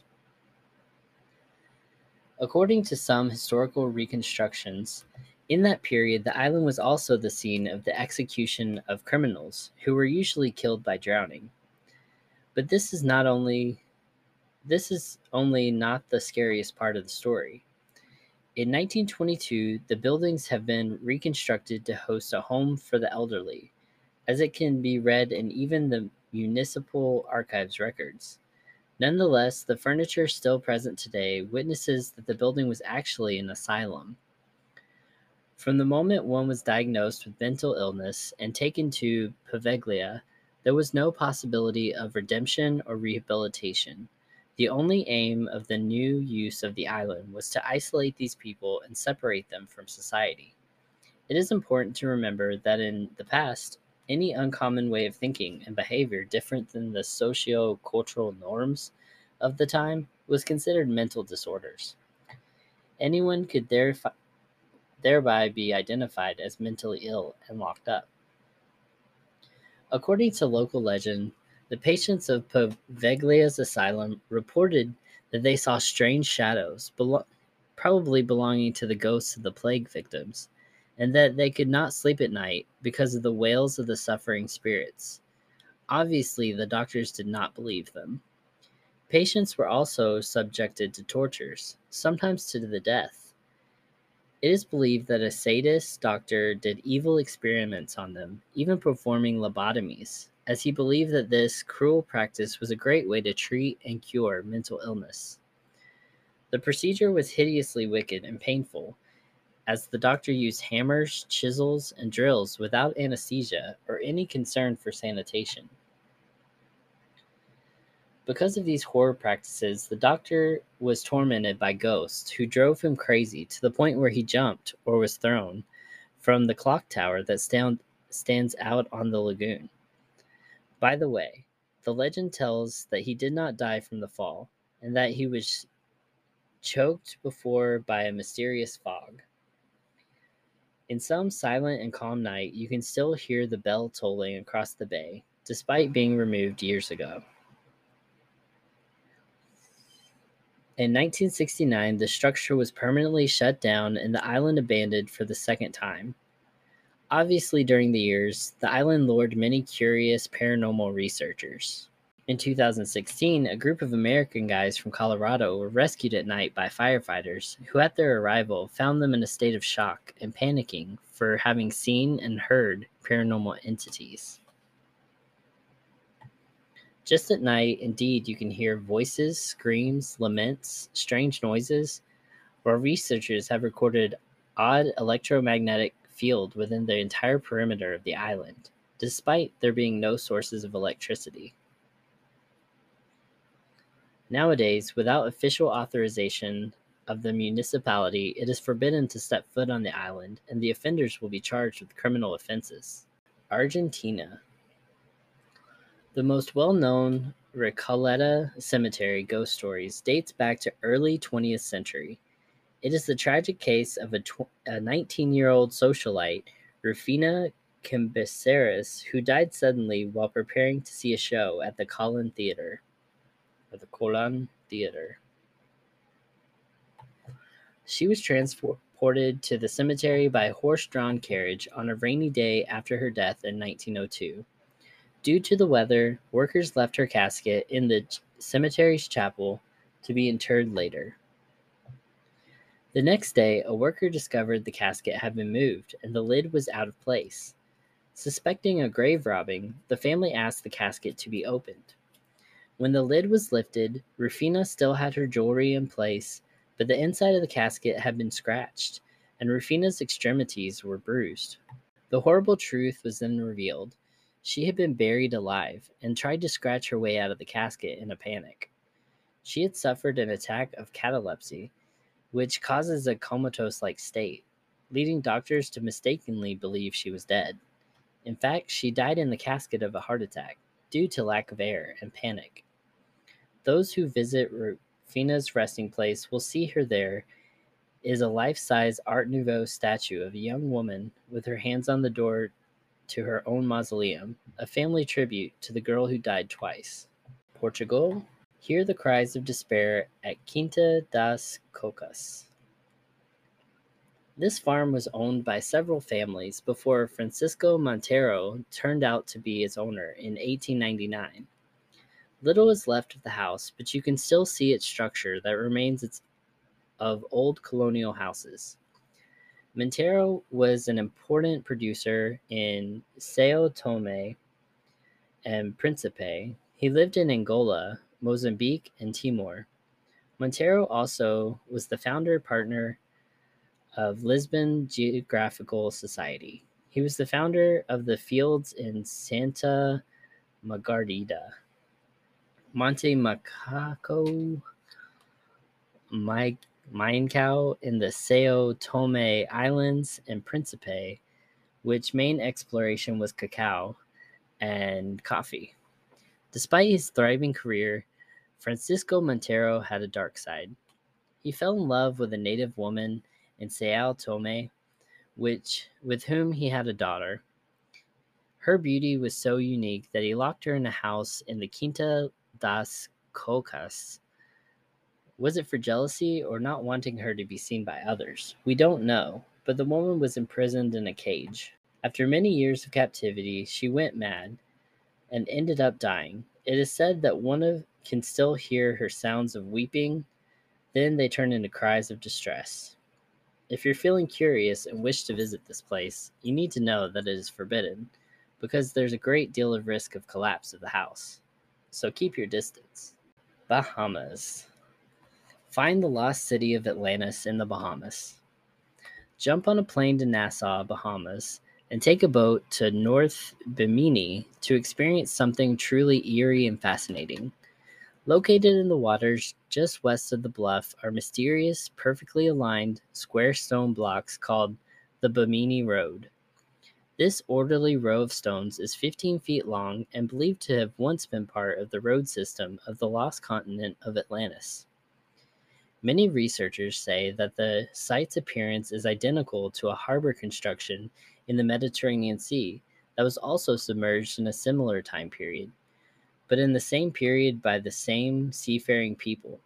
According to some historical reconstructions, in that period the island was also the scene of the execution of criminals, who were usually killed by drowning. But this is not only this is only not the scariest part of the story. In nineteen twenty-two, the buildings have been reconstructed to host a home for the elderly, as it can be read in even the municipal archives records. Nonetheless, the furniture still present today witnesses that the building was actually an asylum. From the moment one was diagnosed with mental illness and taken to Poveglia, there was no possibility of redemption or rehabilitation. The only aim of the new use of the island was to isolate these people and separate them from society. It is important to remember that in the past, any uncommon way of thinking and behavior different than the socio-cultural norms of the time was considered mental disorders. Anyone could theref- thereby be identified as mentally ill and locked up. According to local legend, the patients of Poveglia's asylum reported that they saw strange shadows, belo- probably belonging to the ghosts of the plague victims, and that they could not sleep at night because of the wails of the suffering spirits. Obviously, the doctors did not believe them. Patients were also subjected to tortures, sometimes to the death. It is believed that a sadist doctor did evil experiments on them, even performing lobotomies, as he believed that this cruel practice was a great way to treat and cure mental illness. The procedure was hideously wicked and painful, as the doctor used hammers, chisels, and drills without anesthesia or any concern for sanitation. Because of these horror practices, the doctor was tormented by ghosts who drove him crazy to the point where he jumped or was thrown from the clock tower that stand, stands out on the lagoon. By the way, the legend tells that he did not die from the fall and that he was choked before by a mysterious fog. In some silent and calm night, you can still hear the bell tolling across the bay, despite being removed years ago. In nineteen sixty-nine, the structure was permanently shut down and the island abandoned for the second time. Obviously, during the years, the island lured many curious paranormal researchers. In two thousand sixteen, a group of American guys from Colorado were rescued at night by firefighters who, at their arrival, found them in a state of shock and panicking for having seen and heard paranormal entities. Just at night, indeed, you can hear voices, screams, laments, strange noises, while researchers have recorded odd electromagnetic field within the entire perimeter of the island, despite there being no sources of electricity. Nowadays, without official authorization of the municipality, it is forbidden to step foot on the island, and the offenders will be charged with criminal offenses. Argentina. The most well-known Recoleta Cemetery ghost stories dates back to early twentieth century. It is the tragic case of a, tw- a nineteen-year-old socialite, Rufina Cambeseras, who died suddenly while preparing to see a show at the Colón Theater. Or the Colón Theater. She was transported to the cemetery by a horse-drawn carriage on a rainy day after her death in nineteen oh two. Due to the weather, workers left her casket in the cemetery's chapel to be interred later. The next day, a worker discovered the casket had been moved and the lid was out of place. Suspecting a grave robbing, the family asked the casket to be opened. When the lid was lifted, Rufina still had her jewelry in place, but the inside of the casket had been scratched, and Rufina's extremities were bruised. The horrible truth was then revealed. She had been buried alive and tried to scratch her way out of the casket in a panic. She had suffered an attack of catalepsy, which causes a comatose-like state, leading doctors to mistakenly believe she was dead. In fact, she died in the casket of a heart attack due to lack of air and panic. Those who visit Rufina's resting place will see her there is a life-size Art Nouveau statue of a young woman with her hands on the door to her own mausoleum, a family tribute to the girl who died twice. Portugal. Hear the cries of despair at Quinta das Cocas. This farm was owned by several families before Francisco Montero turned out to be its owner in eighteen ninety-nine. Little is left of the house, but you can still see its structure that remains its of old colonial houses. Montero was an important producer in Sao Tome and Principe. He lived in Angola, Mozambique, and Timor. Montero also was the founder partner of Lisbon Geographical Society. He was the founder of the fields in Santa Margarida, Monte Macaco, Minacao in the Sao Tome Islands, and Principe, which main exploration was cacao and coffee. Despite his thriving career, Francisco Montero had a dark side. He fell in love with a native woman in Sao Tome, which, with whom he had a daughter. Her beauty was so unique that he locked her in a house in the Quinta das Cocas. Was it for jealousy or not wanting her to be seen by others? We don't know, but the woman was imprisoned in a cage. After many years of captivity, she went mad and ended up dying. It is said that one of can still hear her sounds of weeping, then they turn into cries of distress. If you're feeling curious and wish to visit this place, you need to know that it is forbidden, because there's a great deal of risk of collapse of the house. So keep your distance. Bahamas. Find the lost city of Atlantis in the Bahamas. Jump on a plane to Nassau, Bahamas, and take a boat to North Bimini to experience something truly eerie and fascinating. Located in the waters just west of the bluff are mysterious, perfectly aligned, square stone blocks called the Bimini Road. This orderly row of stones is fifteen feet long and believed to have once been part of the road system of the lost continent of Atlantis. Many researchers say that the site's appearance is identical to a harbor construction in the Mediterranean Sea that was also submerged in a similar time period, but in the same period by the same seafaring people.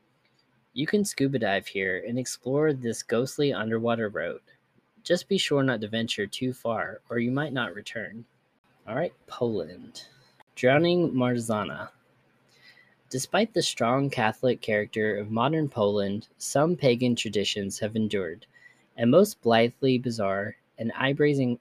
You can scuba dive here and explore this ghostly underwater road. Just be sure not to venture too far, or you might not return. All right, Poland. Drowning Marzana. Despite the strong Catholic character of modern Poland, some pagan traditions have endured, and most blithely bizarre and eye-raising,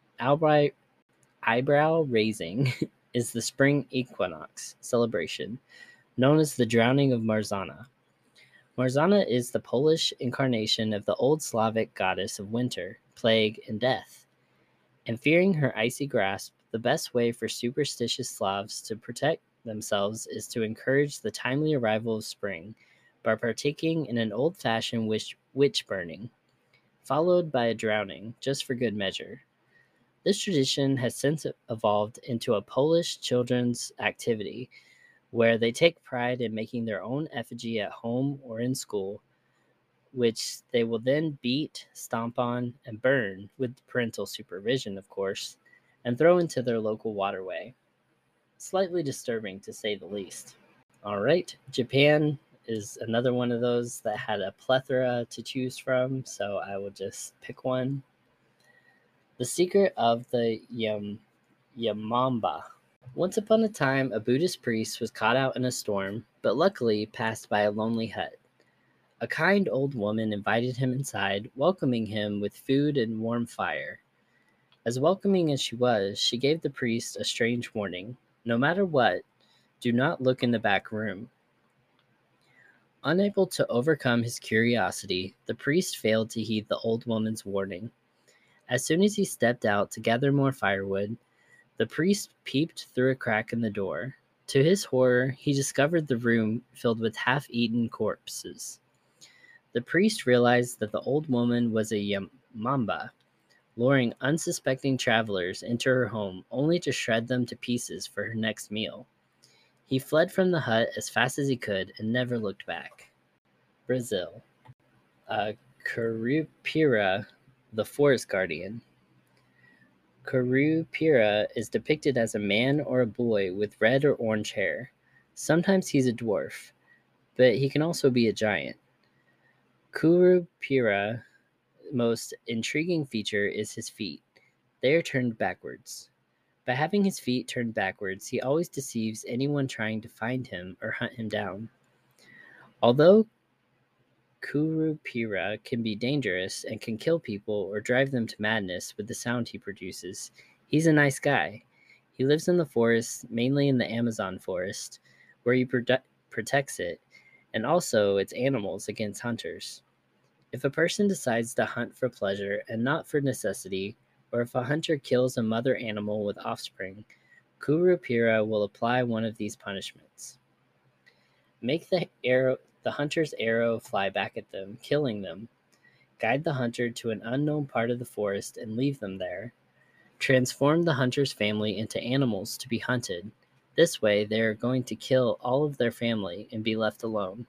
eyebrow-raising is the spring equinox celebration, known as the Drowning of Marzana. Marzana is the Polish incarnation of the old Slavic goddess of winter, plague, and death. And fearing her icy grasp, the best way for superstitious Slavs to protect themselves is to encourage the timely arrival of spring by partaking in an old-fashioned witch, witch burning, followed by a drowning, just for good measure. This tradition has since evolved into a Polish children's activity where they take pride in making their own effigy at home or in school, which they will then beat, stomp on, and burn, with parental supervision, of course, and throw into their local waterway. Slightly disturbing, to say the least. All right, Japan is another one of those that had a plethora to choose from, so I will just pick one. The Secret of the Yam- Yamamba. Once upon a time, a Buddhist priest was caught out in a storm, but luckily passed by a lonely hut. A kind old woman invited him inside, welcoming him with food and warm fire. As welcoming as she was, she gave the priest a strange warning. No matter what, do not look in the back room. Unable to overcome his curiosity, the priest failed to heed the old woman's warning. As soon as he stepped out to gather more firewood, the priest peeped through a crack in the door. To his horror, he discovered the room filled with half-eaten corpses. The priest realized that the old woman was a Yamamba, luring unsuspecting travelers into her home only to shred them to pieces for her next meal. He fled from the hut as fast as he could and never looked back. Brazil. Uh, Curupira, the forest guardian. Curupira is depicted as a man or a boy with red or orange hair. Sometimes he's a dwarf, but he can also be a giant. Curupira's most intriguing feature is his feet. They are turned backwards. By having his feet turned backwards, he always deceives anyone trying to find him or hunt him down. Although Curupira can be dangerous and can kill people or drive them to madness with the sound he produces, he's a nice guy. He lives in the forest, mainly in the Amazon forest, where he prote- protects it, and also its animals against hunters. If a person decides to hunt for pleasure and not for necessity, or if a hunter kills a mother animal with offspring, Curupira will apply one of these punishments. Make the arrow, the hunter's arrow fly back at them, killing them. Guide the hunter to an unknown part of the forest and leave them there. Transform the hunter's family into animals to be hunted. This way, they are going to kill all of their family and be left alone.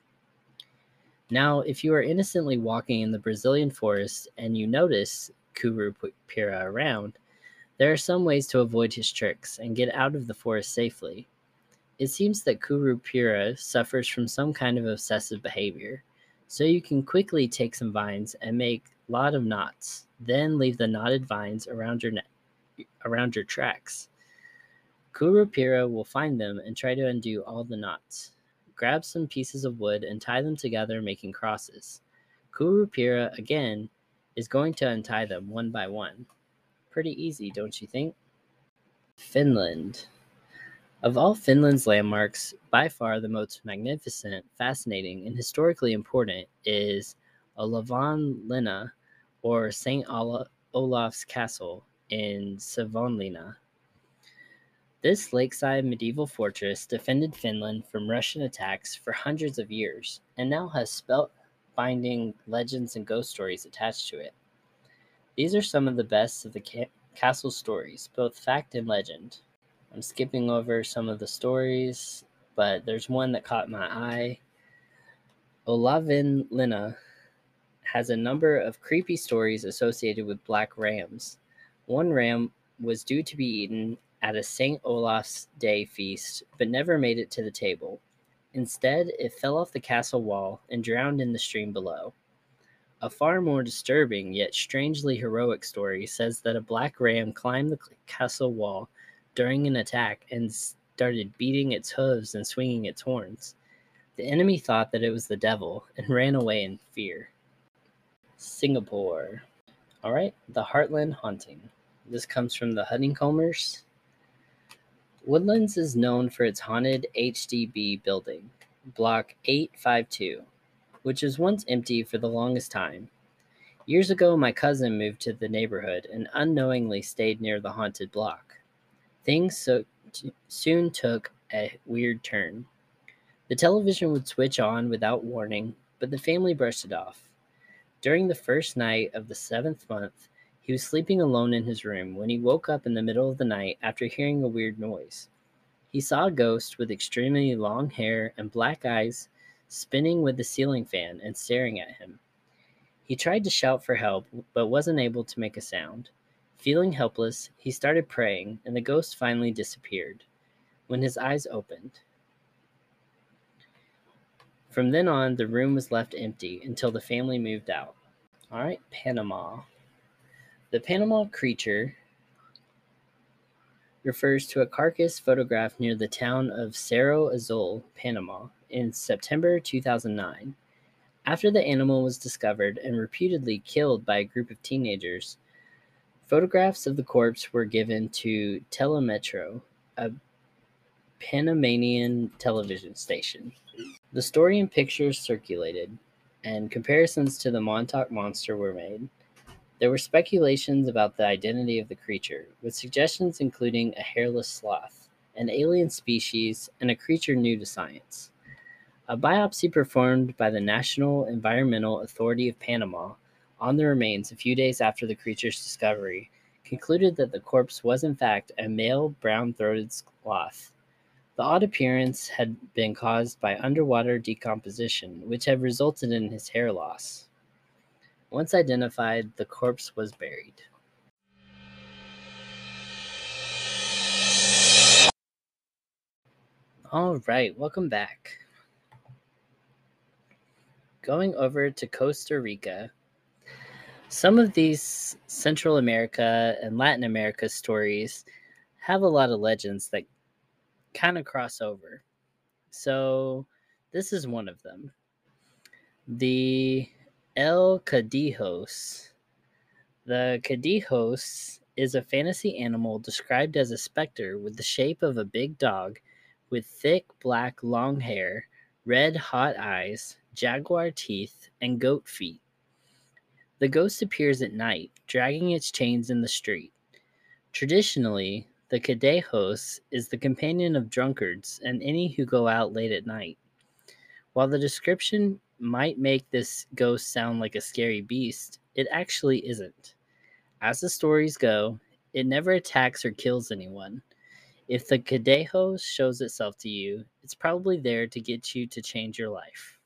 Now, if you are innocently walking in the Brazilian forest and you notice Curupira around, there are some ways to avoid his tricks and get out of the forest safely. It seems that Curupira suffers from some kind of obsessive behavior, so you can quickly take some vines and make a lot of knots, then leave the knotted vines around your ne- around your tracks. Curupira will find them and try to undo all the knots. Grab some pieces of wood and tie them together, making crosses. Curupira, again, is going to untie them one by one. Pretty easy, don't you think? Finland. Of all Finland's landmarks, by far the most magnificent, fascinating, and historically important is Olavinlinna, or Saint Olaf's Castle in Savonlinna. This lakeside medieval fortress defended Finland from Russian attacks for hundreds of years, and now has spellbinding legends and ghost stories attached to it. These are some of the best of the ca- castle stories, both fact and legend. I'm skipping over some of the stories, but there's one that caught my eye. Olavinlinna has a number of creepy stories associated with black rams. One ram was due to be eaten at a Saint Olaf's Day feast, but never made it to the table. Instead, it fell off the castle wall and drowned in the stream below. A far more disturbing, yet strangely heroic story says that a black ram climbed the castle wall during an attack and started beating its hooves and swinging its horns. The enemy thought that it was the devil and ran away in fear. Singapore. All right, the Heartland Haunting. This comes from the Honeycombers. Woodlands is known for its haunted H D B building, Block eight five two. which was once empty for the longest time. Years ago, my cousin moved to the neighborhood and unknowingly stayed near the haunted block. Things so t- soon took a weird turn. The television would switch on without warning, but the family brushed it off. During the first night of the seventh month, he was sleeping alone in his room when he woke up in the middle of the night after hearing a weird noise. He saw a ghost with extremely long hair and black eyes spinning with the ceiling fan and staring at him. He tried to shout for help, but wasn't able to make a sound. Feeling helpless, he started praying, and the ghost finally disappeared when his eyes opened. From then on, the room was left empty until the family moved out. All right, Panama. The Panama creature refers to a carcass photographed near the town of Cerro Azul, Panama, in September two thousand nine. After the animal was discovered and reputedly killed by a group of teenagers, photographs of the corpse were given to Telemetro, a Panamanian television station. The story and pictures circulated, and comparisons to the Montauk Monster were made. There were speculations about the identity of the creature, with suggestions including a hairless sloth, an alien species, and a creature new to science. A biopsy performed by the National Environmental Authority of Panama on the remains a few days after the creature's discovery concluded that the corpse was in fact a male brown-throated sloth. The odd appearance had been caused by underwater decomposition, which had resulted in his hair loss. Once identified, the corpse was buried. All right, welcome back. Going over to Costa Rica, some of these Central America and Latin America stories have a lot of legends that kind of cross over. So this is one of them. The El Cadijos. The Cadijos is a fantasy animal described as a specter with the shape of a big dog with thick black long hair, red hot eyes, jaguar teeth, and goat feet. The ghost appears at night, dragging its chains in the street. Traditionally, the Cadejos is the companion of drunkards and any who go out late at night. While the description might make this ghost sound like a scary beast, it actually isn't. As the stories go, it never attacks or kills anyone. If the Cadejo shows itself to you, it's probably there to get you to change your life.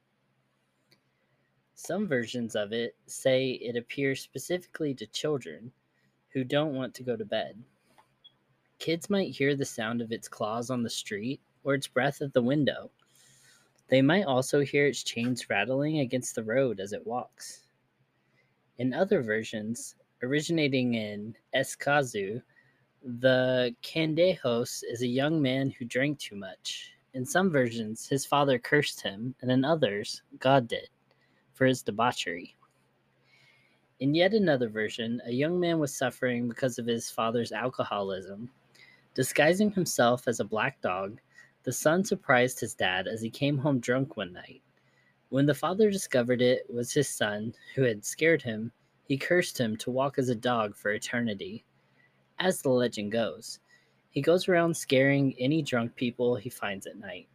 Some versions of it say it appears specifically to children who don't want to go to bed. Kids might hear the sound of its claws on the street or its breath at the window. They might also hear its chains rattling against the road as it walks. In other versions, originating in Escazú, the Candejos is a young man who drank too much. In some versions, his father cursed him, and in others, God did, for his debauchery. In yet another version, a young man was suffering because of his father's alcoholism. Disguising himself as a black dog, the son surprised his dad as he came home drunk one night. When the father discovered it was his son who had scared him, he cursed him to walk as a dog for eternity. As the legend goes, he goes around scaring any drunk people he finds at night.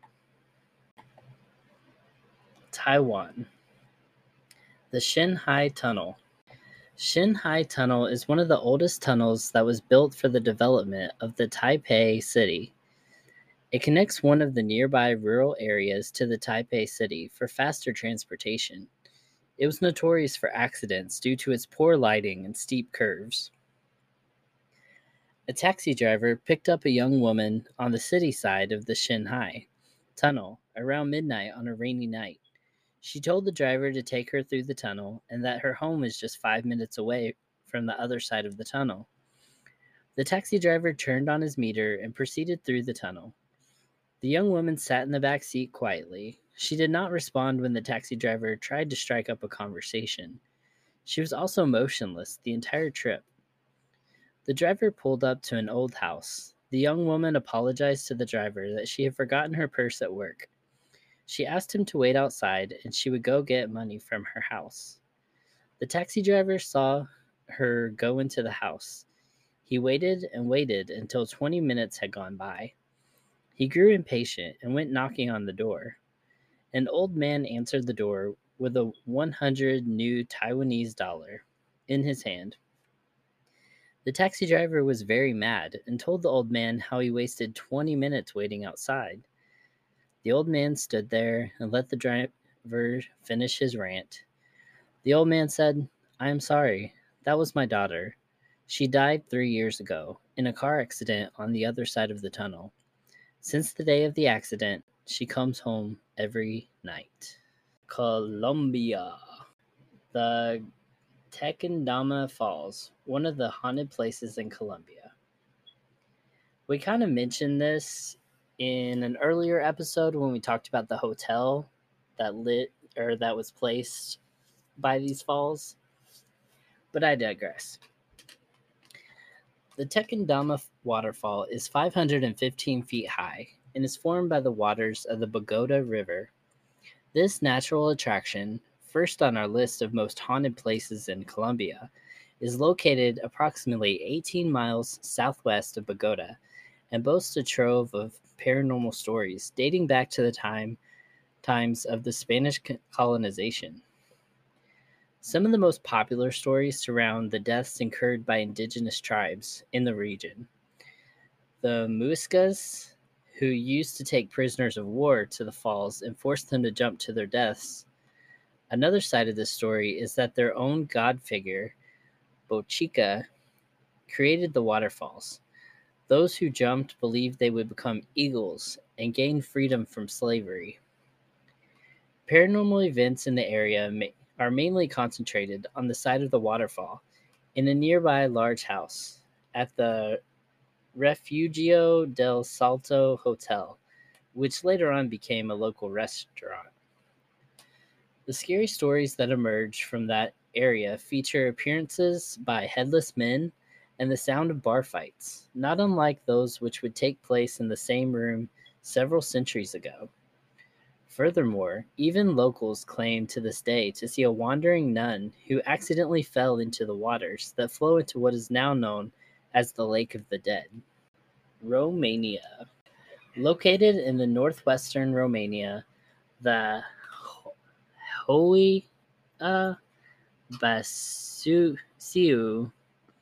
Taiwan. The Xinhai Tunnel. Xinhai Tunnel is one of the oldest tunnels that was built for the development of the Taipei city. It connects one of the nearby rural areas to the Taipei city for faster transportation. It was notorious for accidents due to its poor lighting and steep curves. A taxi driver picked up a young woman on the city side of the Xinhai Tunnel around midnight on a rainy night. She told the driver to take her through the tunnel and that her home is just five minutes away from the other side of the tunnel. The taxi driver turned on his meter and proceeded through the tunnel. The young woman sat in the back seat quietly. She did not respond when the taxi driver tried to strike up a conversation. She was also motionless the entire trip. The driver pulled up to an old house. The young woman apologized to the driver that she had forgotten her purse at work. She asked him to wait outside and she would go get money from her house. The taxi driver saw her go into the house. He waited and waited until twenty minutes had gone by. He grew impatient and went knocking on the door. An old man answered the door with a one hundred new Taiwanese dollar in his hand. The taxi driver was very mad and told the old man how he wasted twenty minutes waiting outside. The old man stood there and let the driver finish his rant. The old man said, "I am sorry. That was my daughter. She died three years ago in a car accident on the other side of the tunnel. Since the day of the accident, she comes home every night." Colombia. The Tequendama Falls, one of the haunted places in Colombia. We kind of mentioned this in an earlier episode when we talked about the hotel that lit or that was placed by these falls, but I digress. The Tequendama waterfall is five hundred fifteen feet high and is formed by the waters of the Bogota River. This natural attraction, first on our list of most haunted places in Colombia, is located approximately eighteen miles southwest of Bogota and boasts a trove of paranormal stories dating back to the time times of the Spanish colonization. Some of the most popular stories surround the deaths incurred by indigenous tribes in the region. The Muiscas, who used to take prisoners of war to the falls and force them to jump to their deaths. Another side of this story is that their own god figure, Bochica, created the waterfalls. Those who jumped believed they would become eagles and gain freedom from slavery. Paranormal events in the area may, are mainly concentrated on the side of the waterfall in a nearby large house at the Refugio del Salto Hotel, which later on became a local restaurant. The scary stories that emerge from that area feature appearances by headless men and the sound of bar fights, not unlike those which would take place in the same room several centuries ago. Furthermore, even locals claim to this day to see a wandering nun who accidentally fell into the waters that flow into what is now known as the Lake of the Dead. Romania. Located in the northwestern Romania, the Hoia Baciu,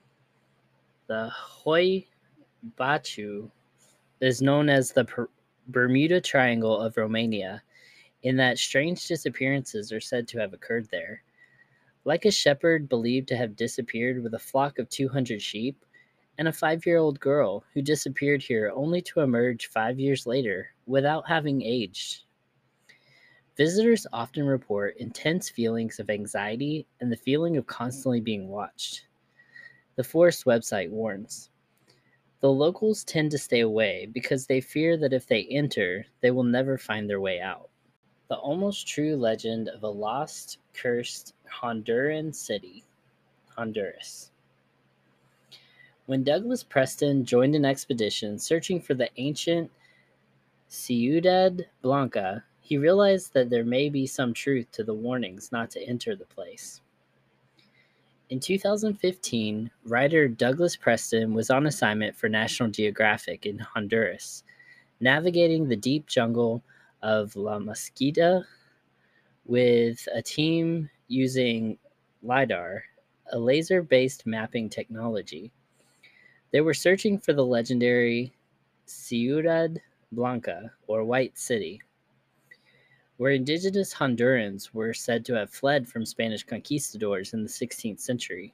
the Hoi Baciu, is known as the per- Bermuda Triangle of Romania, in that strange disappearances are said to have occurred there. Like a shepherd believed to have disappeared with a flock of two hundred sheep, and a five-year-old girl who disappeared here only to emerge five years later without having aged. Visitors often report intense feelings of anxiety and the feeling of constantly being watched. The forest website warns, the locals tend to stay away because they fear that if they enter, they will never find their way out. The almost true legend of a lost, cursed Honduran city, Honduras. When Douglas Preston joined an expedition searching for the ancient Ciudad Blanca, he realized that there may be some truth to the warnings not to enter the place. In two thousand fifteen, writer Douglas Preston was on assignment for National Geographic in Honduras, navigating the deep jungle of La Mesquita with a team using LiDAR, a laser-based mapping technology. They were searching for the legendary Ciudad Blanca, or White City, where indigenous Hondurans were said to have fled from Spanish conquistadors in the sixteenth century.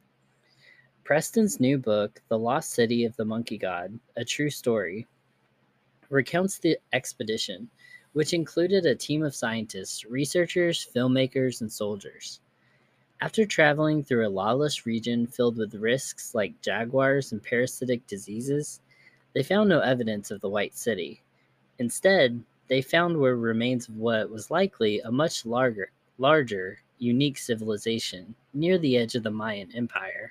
Preston's new book, The Lost City of the Monkey God, A True Story, recounts the expedition, which included a team of scientists, researchers, filmmakers, and soldiers. After traveling through a lawless region filled with risks like jaguars and parasitic diseases, they found no evidence of the White City. Instead, they found were remains of what was likely a much larger, larger, unique civilization near the edge of the Mayan Empire.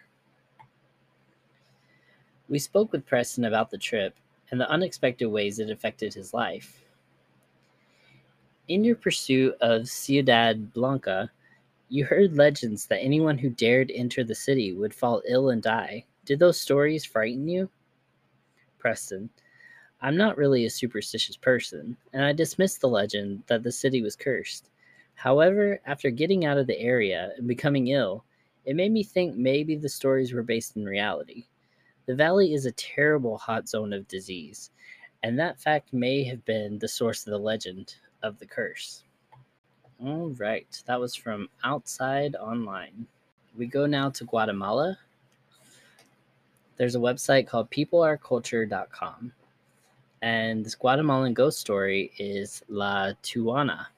We spoke with Preston about the trip and the unexpected ways it affected his life. In your pursuit of Ciudad Blanca, you heard legends that anyone who dared enter the city would fall ill and die. Did those stories frighten you? Preston: I'm not really a superstitious person, and I dismissed the legend that the city was cursed. However, after getting out of the area and becoming ill, it made me think maybe the stories were based in reality. The valley is a terrible hot zone of disease, and that fact may have been the source of the legend of the curse. All right, that was from Outside Online. We go now to Guatemala. There's a website called people are culture dot com, and this Guatemalan ghost story is La Tuana.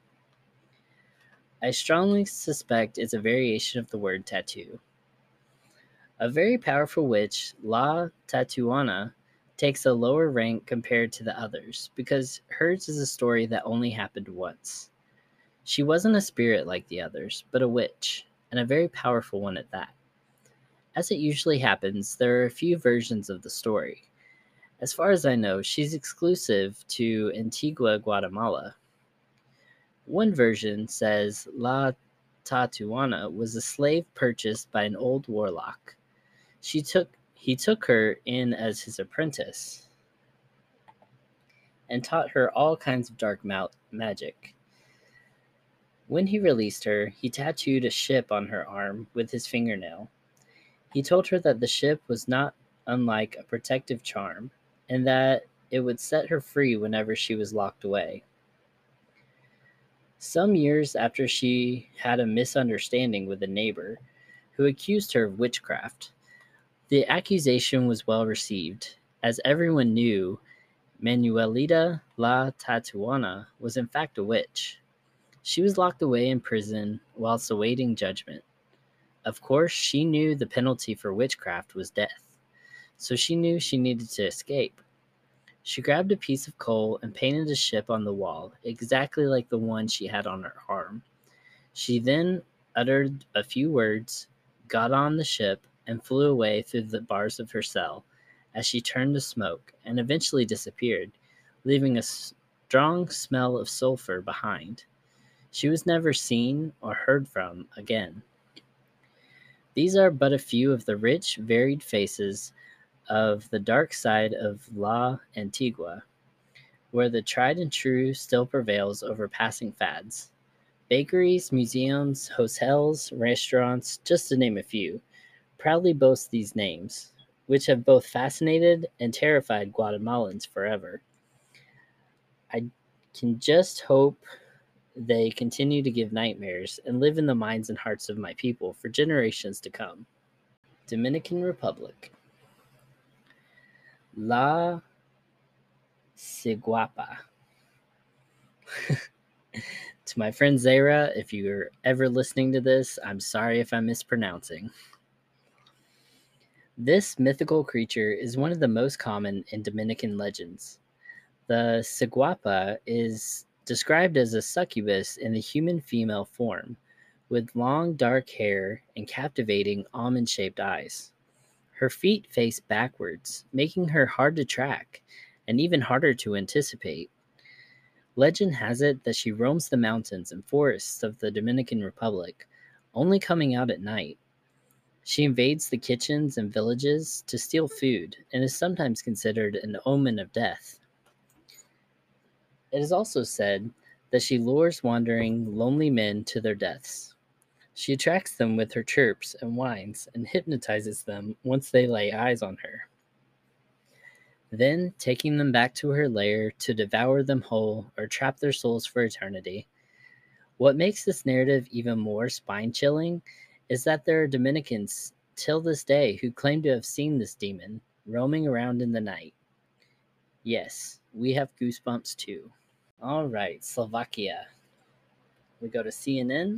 I strongly suspect it's a variation of the word tattoo. A very powerful witch, La Tatuana, takes a lower rank compared to the others because hers is a story that only happened once. She wasn't a spirit like the others, but a witch, and a very powerful one at that. As it usually happens, there are a few versions of the story. As far as I know, she's exclusive to Antigua, Guatemala. One version says La Tatuana was a slave purchased by an old warlock. She took he took her in as his apprentice and taught her all kinds of dark ma- magic. When he released her, he tattooed a ship on her arm with his fingernail. He told her that the ship was not unlike a protective charm, and that it would set her free whenever she was locked away. Some years after she had a misunderstanding with a neighbor who accused her of witchcraft, the accusation was well received, as everyone knew Manuelita La Tatuana was in fact a witch. She was locked away in prison whilst awaiting judgment. Of course, she knew the penalty for witchcraft was death, so she knew she needed to escape. She grabbed a piece of coal and painted a ship on the wall, exactly like the one she had on her arm. She then uttered a few words, got on the ship, and flew away through the bars of her cell as she turned to smoke and eventually disappeared, leaving a strong smell of sulfur behind. She was never seen or heard from again. These are but a few of the rich, varied faces of the dark side of La Antigua, where the tried and true still prevails over passing fads. Bakeries, museums, hotels, restaurants, just to name a few, proudly boast these names, which have both fascinated and terrified Guatemalans forever. I can just hope they continue to give nightmares and live in the minds and hearts of my people for generations to come. Dominican Republic. La Ciguapa. To my friend Zara, if you're ever listening to this, I'm sorry if I'm mispronouncing. This mythical creature is one of the most common in Dominican legends. The Ciguapa is described as a succubus in the human female form, with long dark hair and captivating almond-shaped eyes. Her feet face backwards, making her hard to track and even harder to anticipate. Legend has it that she roams the mountains and forests of the Dominican Republic, only coming out at night. She invades the kitchens and villages to steal food and is sometimes considered an omen of death. It is also said that she lures wandering, lonely men to their deaths. She attracts them with her chirps and whines and hypnotizes them once they lay eyes on her. Then, taking them back to her lair to devour them whole or trap their souls for eternity. What makes this narrative even more spine-chilling is that there are Dominicans till this day who claim to have seen this demon roaming around in the night. Yes, we have goosebumps too. All right, Slovakia. We go to C N N,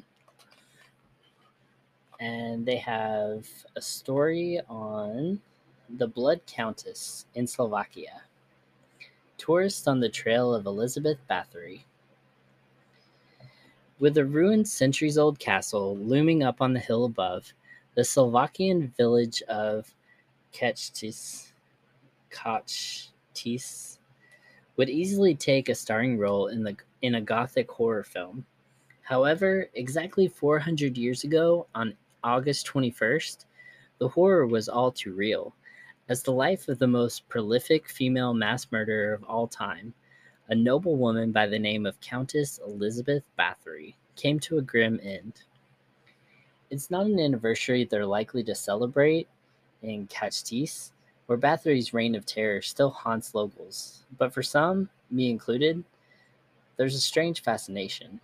and they have a story on the Blood Countess in Slovakia. Tourists on the trail of Elizabeth Bathory. With a ruined centuries-old castle looming up on the hill above, the Slovakian village of Kechtis, Kochtis would easily take a starring role in the in a gothic horror film. However, exactly four hundred years ago, on August twenty-first, the horror was all too real, as the life of the most prolific female mass murderer of all time, a noble woman by the name of Countess Elizabeth Bathory, came to a grim end. It's not an anniversary they're likely to celebrate in Castile, where Bathory's reign of terror still haunts locals, but for some, me included, there's a strange fascination.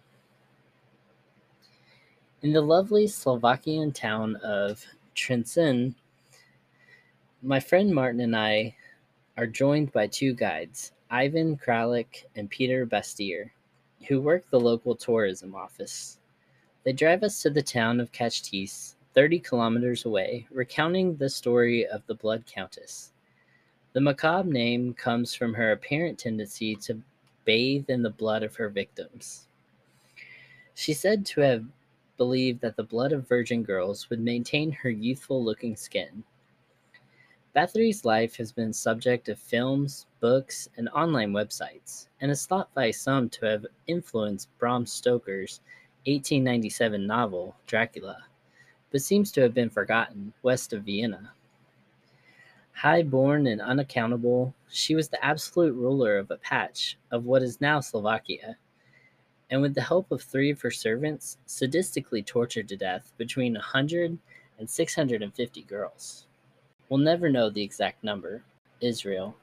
In the lovely Slovakian town of Trenčín, my friend Martin and I are joined by two guides, Ivan Kralik and Peter Bastier, who work the local tourism office. They drive us to the town of Castile, thirty kilometers away, recounting the story of the Blood Countess. The macabre name comes from her apparent tendency to bathe in the blood of her victims. She's said to have believed that the blood of virgin girls would maintain her youthful-looking skin. Bathory's life has been subject of films, books, and online websites, and is thought by some to have influenced Bram Stoker's eighteen ninety-seven novel, Dracula, but seems to have been forgotten west of Vienna. High-born and unaccountable, she was the absolute ruler of a patch of what is now Slovakia, and with the help of three of her servants, sadistically tortured to death between one hundred and six hundred fifty girls. We'll never know the exact number. Israel.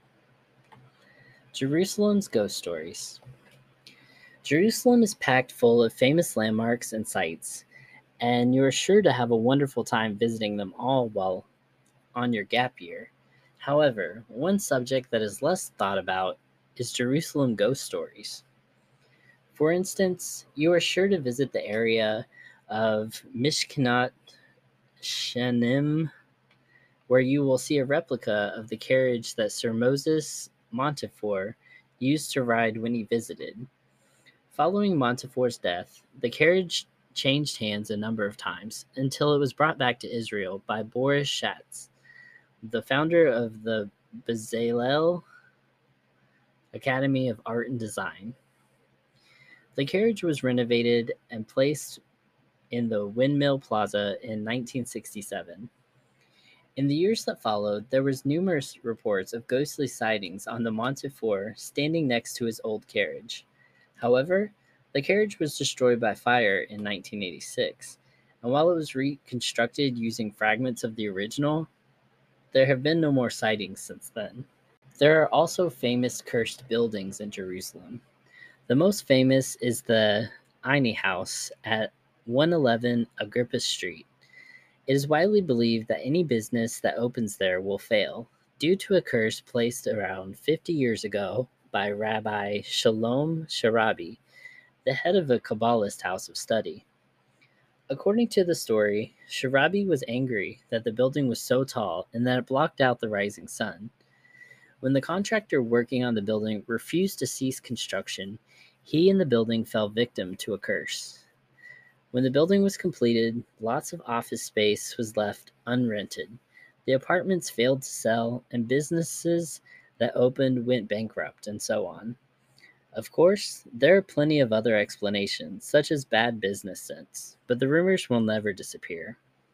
Jerusalem's ghost stories. Jerusalem is packed full of famous landmarks and sites, and you are sure to have a wonderful time visiting them all while on your gap year. However, one subject that is less thought about is Jerusalem ghost stories. For instance, you are sure to visit the area of Mishkenot Shenim, where you will see a replica of the carriage that Sir Moses Montefiore used to ride when he visited. Following Montefiore's death, the carriage changed hands a number of times until it was brought back to Israel by Boris Schatz, the founder of the Bezalel Academy of Art and Design. The carriage was renovated and placed in the Windmill Plaza in nineteen sixty-seven. In the years that followed, there was numerous reports of ghostly sightings on the Montefiore standing next to his old carriage. However, the carriage was destroyed by fire in nineteen eighty-six, and while it was reconstructed using fragments of the original, there have been no more sightings since then. There are also famous cursed buildings in Jerusalem. The most famous is the Eine House at one eleven Agrippa Street. It is widely believed that any business that opens there will fail, due to a curse placed around fifty years ago by Rabbi Shalom Sharabi, the head of a Kabbalist house of study. According to the story, Sharabi was angry that the building was so tall and that it blocked out the rising sun. When the contractor working on the building refused to cease construction, he and the building fell victim to a curse. When the building was completed, lots of office space was left unrented. The apartments failed to sell, and businesses that opened went bankrupt, and so on. Of course, there are plenty of other explanations, such as bad business sense, but the rumors will never disappear.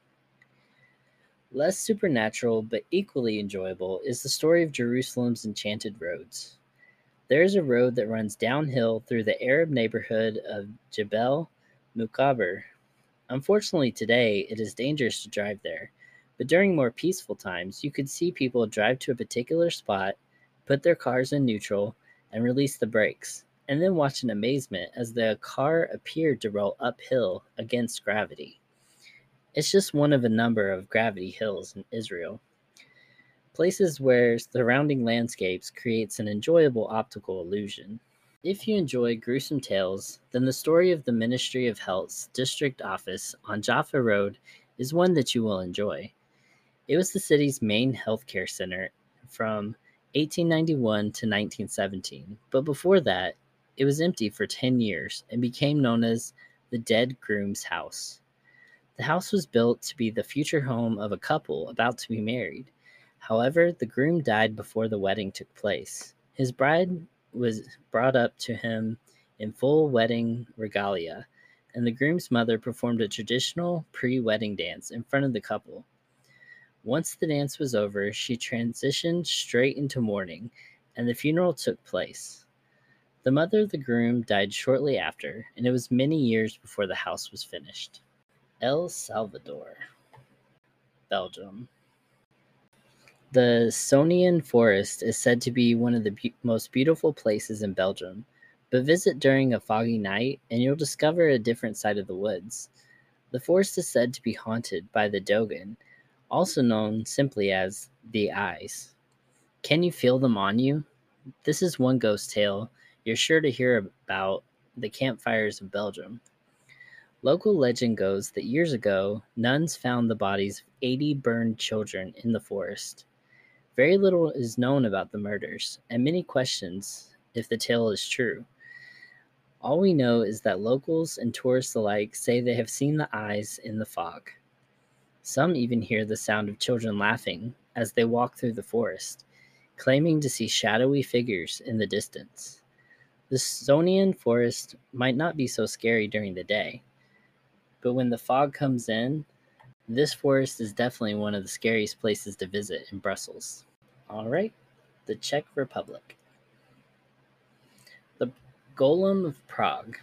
Less supernatural, but equally enjoyable, is the story of Jerusalem's enchanted roads. There is a road that runs downhill through the Arab neighborhood of Jebel Mukaber. Unfortunately, today it is dangerous to drive there, but during more peaceful times, you could see people drive to a particular spot, put their cars in neutral, and release the brakes, and then watch in amazement as the car appeared to roll uphill against gravity. It's just one of a number of gravity hills in Israel. Places where surrounding landscapes creates an enjoyable optical illusion. If you enjoy gruesome tales, then the story of the Ministry of Health's district office on Jaffa Road is one that you will enjoy. It was the city's main healthcare center from eighteen ninety-one to nineteen seventeen, but before that, it was empty for ten years and became known as the Dead Groom's House. The house was built to be the future home of a couple about to be married. However, the groom died before the wedding took place, His bride was brought up to him in full wedding regalia, and the groom's mother performed a traditional pre-wedding dance in front of the couple. Once the dance was over, she transitioned straight into mourning, and the funeral took place. The mother of the groom died shortly after, and it was many years before the house was finished. El Salvador, Belgium. The Sonian Forest is said to be one of the be- most beautiful places in Belgium, but visit during a foggy night and you'll discover a different side of the woods. The forest is said to be haunted by the Dogon, also known simply as the Eyes. Can you feel them on you? This is one ghost tale you're sure to hear about, the campfires of Belgium. Local legend goes that years ago, nuns found the bodies of eighty burned children in the forest. Very little is known about the murders, and many questions if the tale is true. All we know is that locals and tourists alike say they have seen the eyes in the fog. Some even hear the sound of children laughing as they walk through the forest, claiming to see shadowy figures in the distance. The Sonian forest might not be so scary during the day, but when the fog comes in, this forest is definitely one of the scariest places to visit in Brussels. All right, the Czech Republic. The Golem of Prague.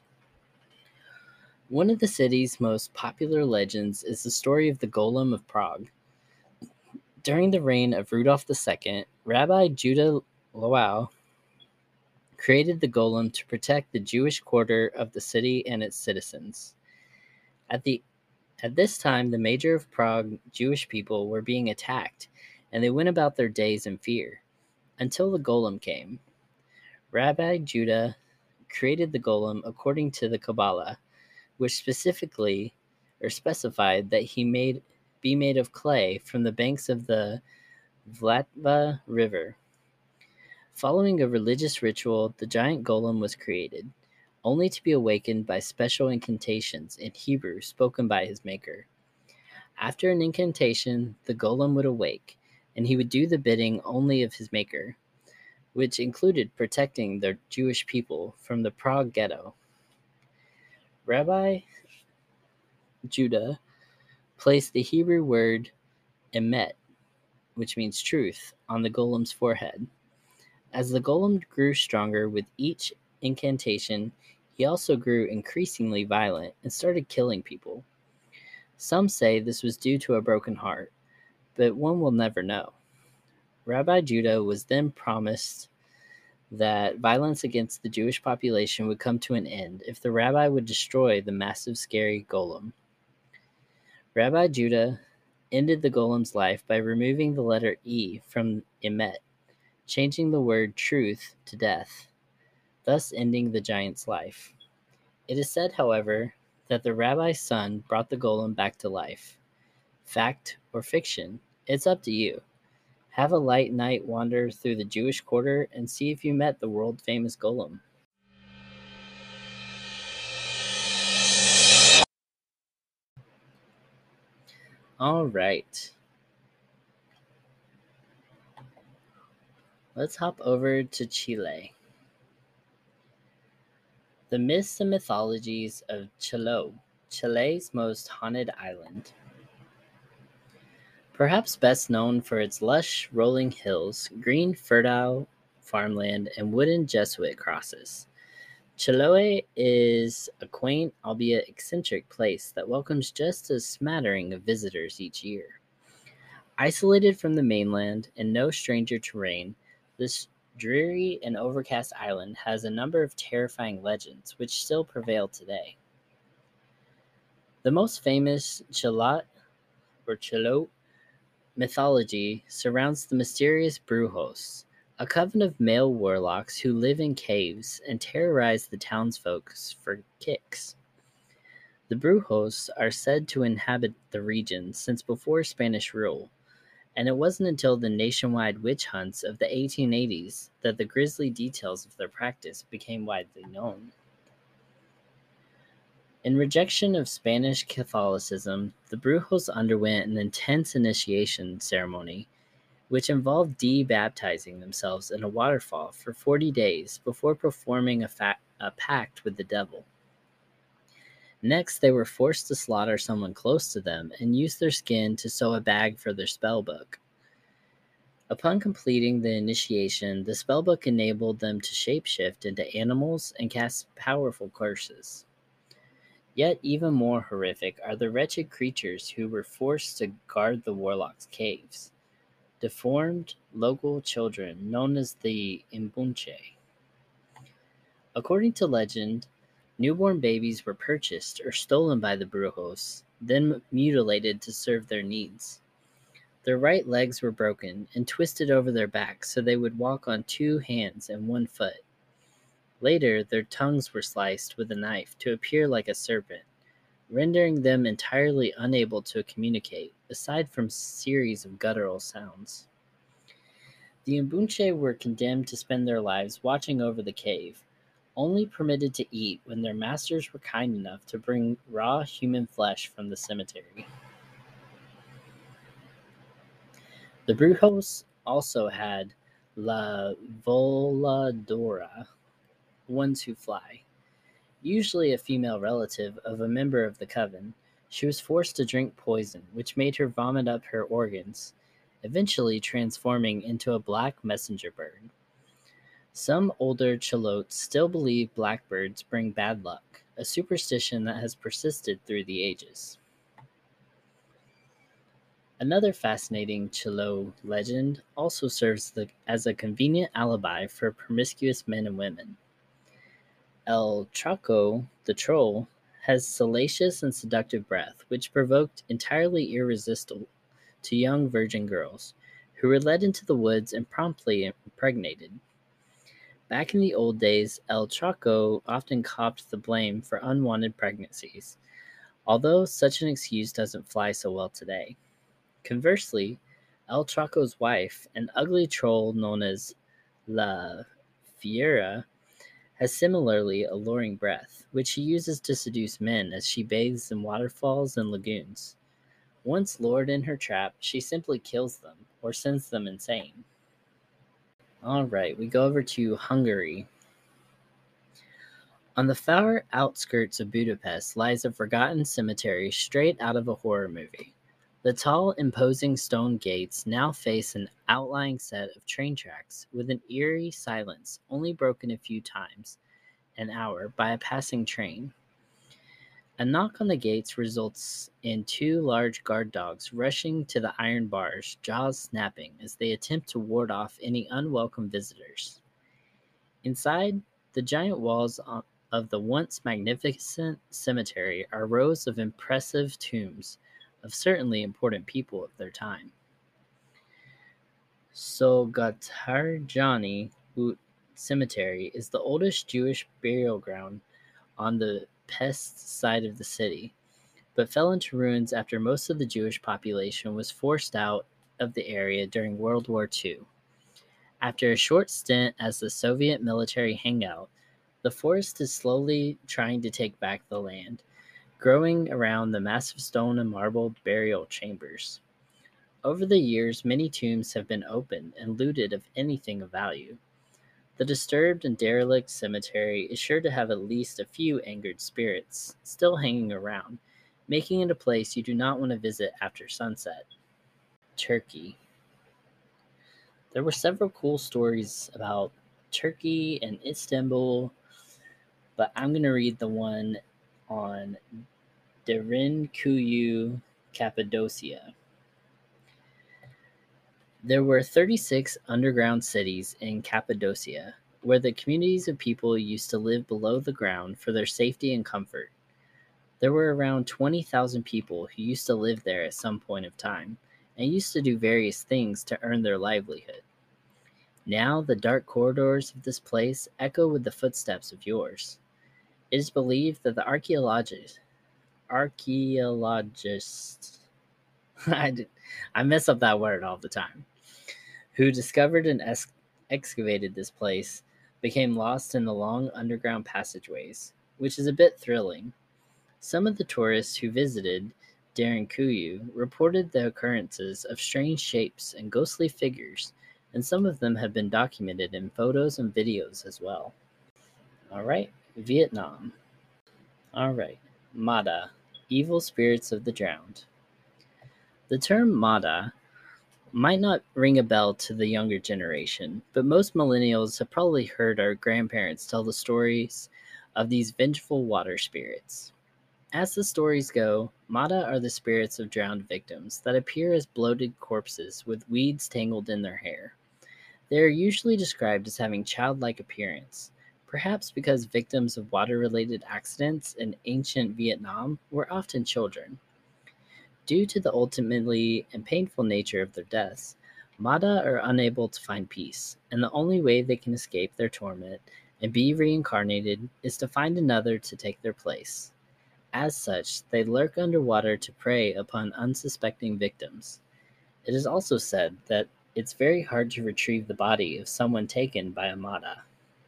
One of the city's most popular legends is the story of the Golem of Prague. During the reign of Rudolf the Second, Rabbi Judah Loew created the golem to protect the Jewish quarter of the city and its citizens. At the At this time, the major of Prague Jewish people were being attacked, and they went about their days in fear, until the golem came. Rabbi Judah created the golem according to the Kabbalah, which specifically or specified that he made be made of clay from the banks of the Vlatva River. Following a religious ritual, the giant golem was created, only to be awakened by special incantations in Hebrew spoken by his maker. After an incantation, the golem would awake, and he would do the bidding only of his maker, which included protecting the Jewish people from the Prague ghetto. Rabbi Judah placed the Hebrew word emet, which means truth, on the golem's forehead. As the golem grew stronger with each incantation, he also grew increasingly violent and started killing people. Some say this was due to a broken heart, but one will never know. Rabbi Judah was then promised that violence against the Jewish population would come to an end if the rabbi would destroy the massive, scary golem. Rabbi Judah ended the golem's life by removing the letter E from emet, changing the word truth to death, thus ending the giant's life. It is said, however, that the rabbi's son brought the golem back to life. Fact or fiction, it's up to you. Have a light night wander through the Jewish quarter and see if you met the world-famous golem. All right. Let's hop over to Chile. The myths and mythologies of Chiloé, Chile's most haunted island. Perhaps best known for its lush, rolling hills, green, fertile farmland, and wooden Jesuit crosses, Chiloé is a quaint, albeit eccentric place that welcomes just a smattering of visitors each year. Isolated from the mainland and no stranger to rain, this dreary and overcast island has a number of terrifying legends which still prevail today. The most famous Chilat or Chilote mythology surrounds the mysterious Brujos, a coven of male warlocks who live in caves and terrorize the townsfolk for kicks. The Brujos are said to inhabit the region since before Spanish rule, and it wasn't until the nationwide witch hunts of the eighteen eighties that the grisly details of their practice became widely known. In rejection of Spanish Catholicism, the Brujos underwent an intense initiation ceremony, which involved de-baptizing themselves in a waterfall for forty days before performing a, fa- a pact with the devil. Next, they were forced to slaughter someone close to them and use their skin to sew a bag for their spellbook. Upon completing the initiation, the spellbook enabled them to shapeshift into animals and cast powerful curses. Yet even more horrific are the wretched creatures who were forced to guard the warlock's caves. Deformed local children known as the Imbunche. According to legend, newborn babies were purchased or stolen by the brujos, then mutilated to serve their needs. Their right legs were broken and twisted over their backs so they would walk on two hands and one foot. Later, their tongues were sliced with a knife to appear like a serpent, rendering them entirely unable to communicate, aside from a series of guttural sounds. The Mbunche were condemned to spend their lives watching over the cave, only permitted to eat when their masters were kind enough to bring raw human flesh from the cemetery. The Brujos also had La Voladora, ones who fly. Usually a female relative of a member of the coven, she was forced to drink poison, which made her vomit up her organs, eventually transforming into a black messenger bird. Some older Chilotes still believe blackbirds bring bad luck, a superstition that has persisted through the ages. Another fascinating Chilo legend also serves the, as a convenient alibi for promiscuous men and women. El Chaco, the troll, has salacious and seductive breath, which provoked entirely irresistible to young virgin girls, who were led into the woods and promptly impregnated. Back in the old days, El Chaco often copped the blame for unwanted pregnancies, although such an excuse doesn't fly so well today. Conversely, El Chaco's wife, an ugly troll known as La Fiera, has similarly alluring breath, which she uses to seduce men as she bathes in waterfalls and lagoons. Once lured in her trap, she simply kills them or sends them insane. Alright, we go over to Hungary. On the far outskirts of Budapest lies a forgotten cemetery straight out of a horror movie. The tall, imposing stone gates now face an outlying set of train tracks with an eerie silence only broken a few times an hour by a passing train. A knock on the gates results in two large guard dogs rushing to the iron bars, jaws snapping as they attempt to ward off any unwelcome visitors. Inside, the giant walls of the once magnificent cemetery are rows of impressive tombs of certainly important people of their time. Sogatarjani Ut Cemetery is the oldest Jewish burial ground on the Pest side of the city, but fell into ruins after most of the Jewish population was forced out of the area during World War Two. After a short stint as the Soviet military hangout, the forest is slowly trying to take back the land, growing around the massive stone and marble burial chambers. Over the years, many tombs have been opened and looted of anything of value. The disturbed and derelict cemetery is sure to have at least a few angered spirits still hanging around, making it a place you do not want to visit after sunset. Turkey. There were several cool stories about Turkey and Istanbul, but I'm going to read the one on Derinkuyu, Cappadocia. There were thirty-six underground cities in Cappadocia, where the communities of people used to live below the ground for their safety and comfort. There were around twenty thousand people who used to live there at some point of time, and used to do various things to earn their livelihood. Now the dark corridors of this place echo with the footsteps of yours. It is believed that the archaeologists, archaeologists, I, did, I mess up that word all the time, who discovered and es- excavated this place, became lost in the long underground passageways, which is a bit thrilling. Some of the tourists who visited Derinkuyu reported the occurrences of strange shapes and ghostly figures, and some of them have been documented in photos and videos as well. All right, Vietnam. All right, Mada, evil spirits of the drowned. The term Mada might not ring a bell to the younger generation, but most millennials have probably heard our grandparents tell the stories of these vengeful water spirits. As the stories go, Mada are the spirits of drowned victims that appear as bloated corpses with weeds tangled in their hair. They are usually described as having childlike appearance, perhaps because victims of water-related accidents in ancient Vietnam were often children. Due to the ultimately and painful nature of their deaths, Mada are unable to find peace, and the only way they can escape their torment and be reincarnated is to find another to take their place. As such, they lurk underwater to prey upon unsuspecting victims. It is also said that it's very hard to retrieve the body of someone taken by a Mada.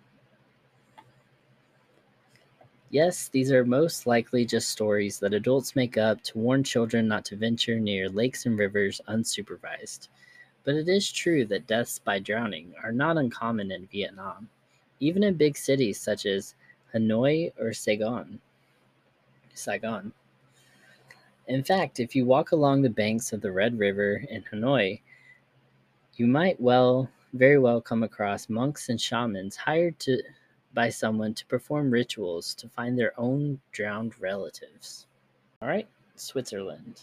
Yes, these are most likely just stories that adults make up to warn children not to venture near lakes and rivers unsupervised. But it is true that deaths by drowning are not uncommon in Vietnam, even in big cities such as Hanoi or Saigon. Saigon. In fact, if you walk along the banks of the Red River in Hanoi, you might well, very well come across monks and shamans hired to by someone to perform rituals to find their own drowned relatives. All right, Switzerland.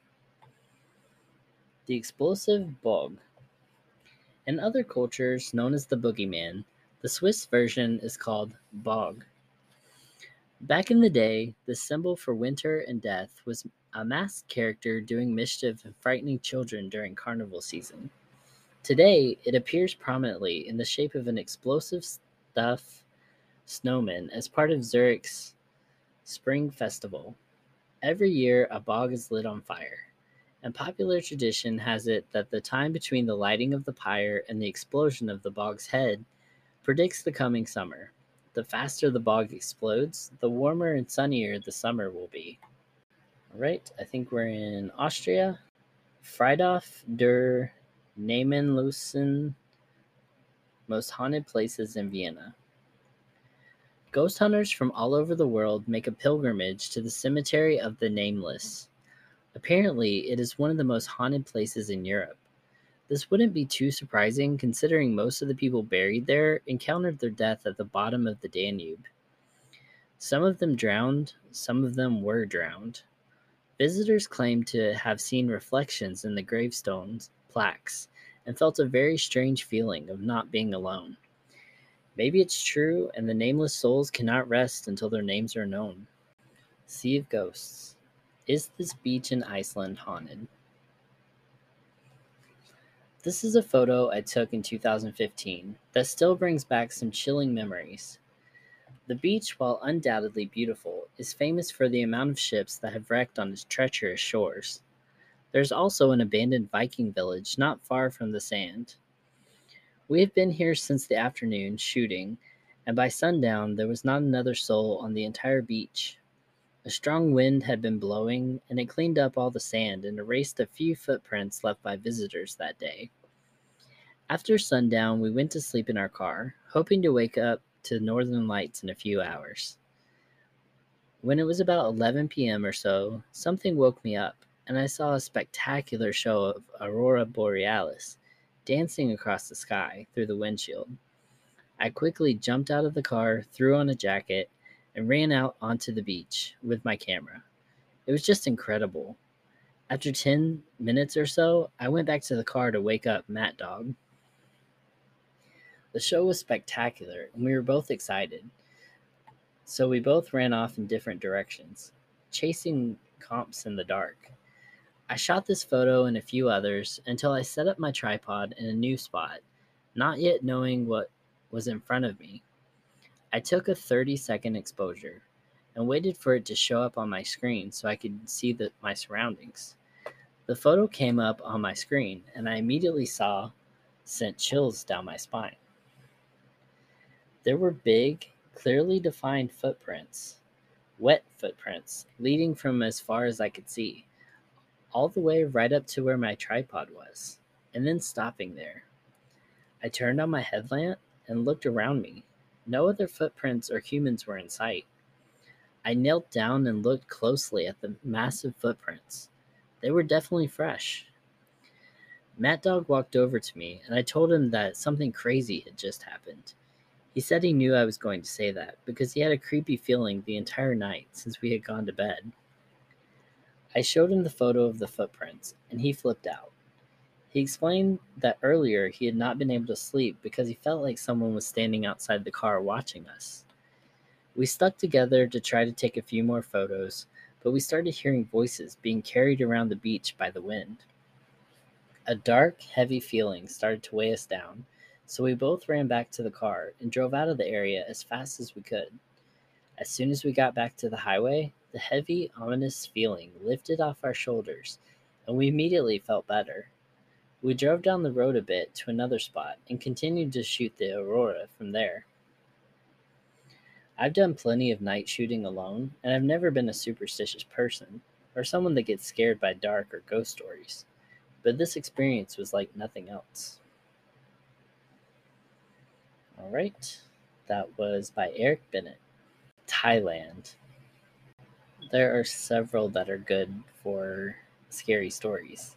The explosive bog. In other cultures known as the boogeyman, the Swiss version is called bog. Back in the day, the symbol for winter and death was a masked character doing mischief and frightening children during carnival season. Today, it appears prominently in the shape of an explosive stuffed snowman as part of Zurich's Spring Festival. Every year, a bog is lit on fire, and popular tradition has it that the time between the lighting of the pyre and the explosion of the bog's head predicts the coming summer. The faster the bog explodes, the warmer and sunnier the summer will be. All right, I think we're in Austria. Friedhof der Namenlosen, most haunted places in Vienna. Ghost hunters from all over the world make a pilgrimage to the Cemetery of the Nameless. Apparently, it is one of the most haunted places in Europe. This wouldn't be too surprising considering most of the people buried there encountered their death at the bottom of the Danube. Some of them drowned, some of them were drowned. Visitors claim to have seen reflections in the gravestones, plaques, and felt a very strange feeling of not being alone. Maybe it's true and the nameless souls cannot rest until their names are known. Sea of Ghosts. Is this beach in Iceland haunted? This is a photo I took in two thousand fifteen that still brings back some chilling memories. The beach, while undoubtedly beautiful, is famous for the amount of ships that have wrecked on its treacherous shores. There's also an abandoned Viking village not far from the sand. We have been here since the afternoon shooting, and by sundown there was not another soul on the entire beach. A strong wind had been blowing, and it cleaned up all the sand and erased a few footprints left by visitors that day. After sundown, we went to sleep in our car, hoping to wake up to northern lights in a few hours. When it was about eleven p.m. or so, something woke me up, and I saw a spectacular show of aurora borealis dancing across the sky through the windshield. I quickly jumped out of the car, threw on a jacket, and ran out onto the beach with my camera. It was just incredible. After ten minutes or so, I went back to the car to wake up Matt Dog. The show was spectacular, and we were both excited. So we both ran off in different directions, chasing comps in the dark. I shot this photo and a few others until I set up my tripod in a new spot, not yet knowing what was in front of me. I took a thirty second exposure and waited for it to show up on my screen so I could see the, my surroundings. The photo came up on my screen and I immediately saw sent chills down my spine. There were big, clearly defined footprints, wet footprints, leading from as far as I could see, all the way right up to where my tripod was, and then stopping there. I turned on my headlamp and looked around me. No other footprints or humans were in sight. I knelt down and looked closely at the massive footprints. They were definitely fresh. Matt Dog walked over to me, and I told him that something crazy had just happened. He said he knew I was going to say that because he had a creepy feeling the entire night since we had gone to bed. I showed him the photo of the footprints, and he flipped out. He explained that earlier he had not been able to sleep because he felt like someone was standing outside the car watching us. We stuck together to try to take a few more photos, but we started hearing voices being carried around the beach by the wind. A dark, heavy feeling started to weigh us down, so we both ran back to the car and drove out of the area as fast as we could. As soon as we got back to the highway, the heavy, ominous feeling lifted off our shoulders, and we immediately felt better. We drove down the road a bit to another spot and continued to shoot the aurora from there. I've done plenty of night shooting alone, and I've never been a superstitious person, or someone that gets scared by dark or ghost stories, but this experience was like nothing else. Alright, that was by Eric Bennett. Thailand. There are several that are good for scary stories.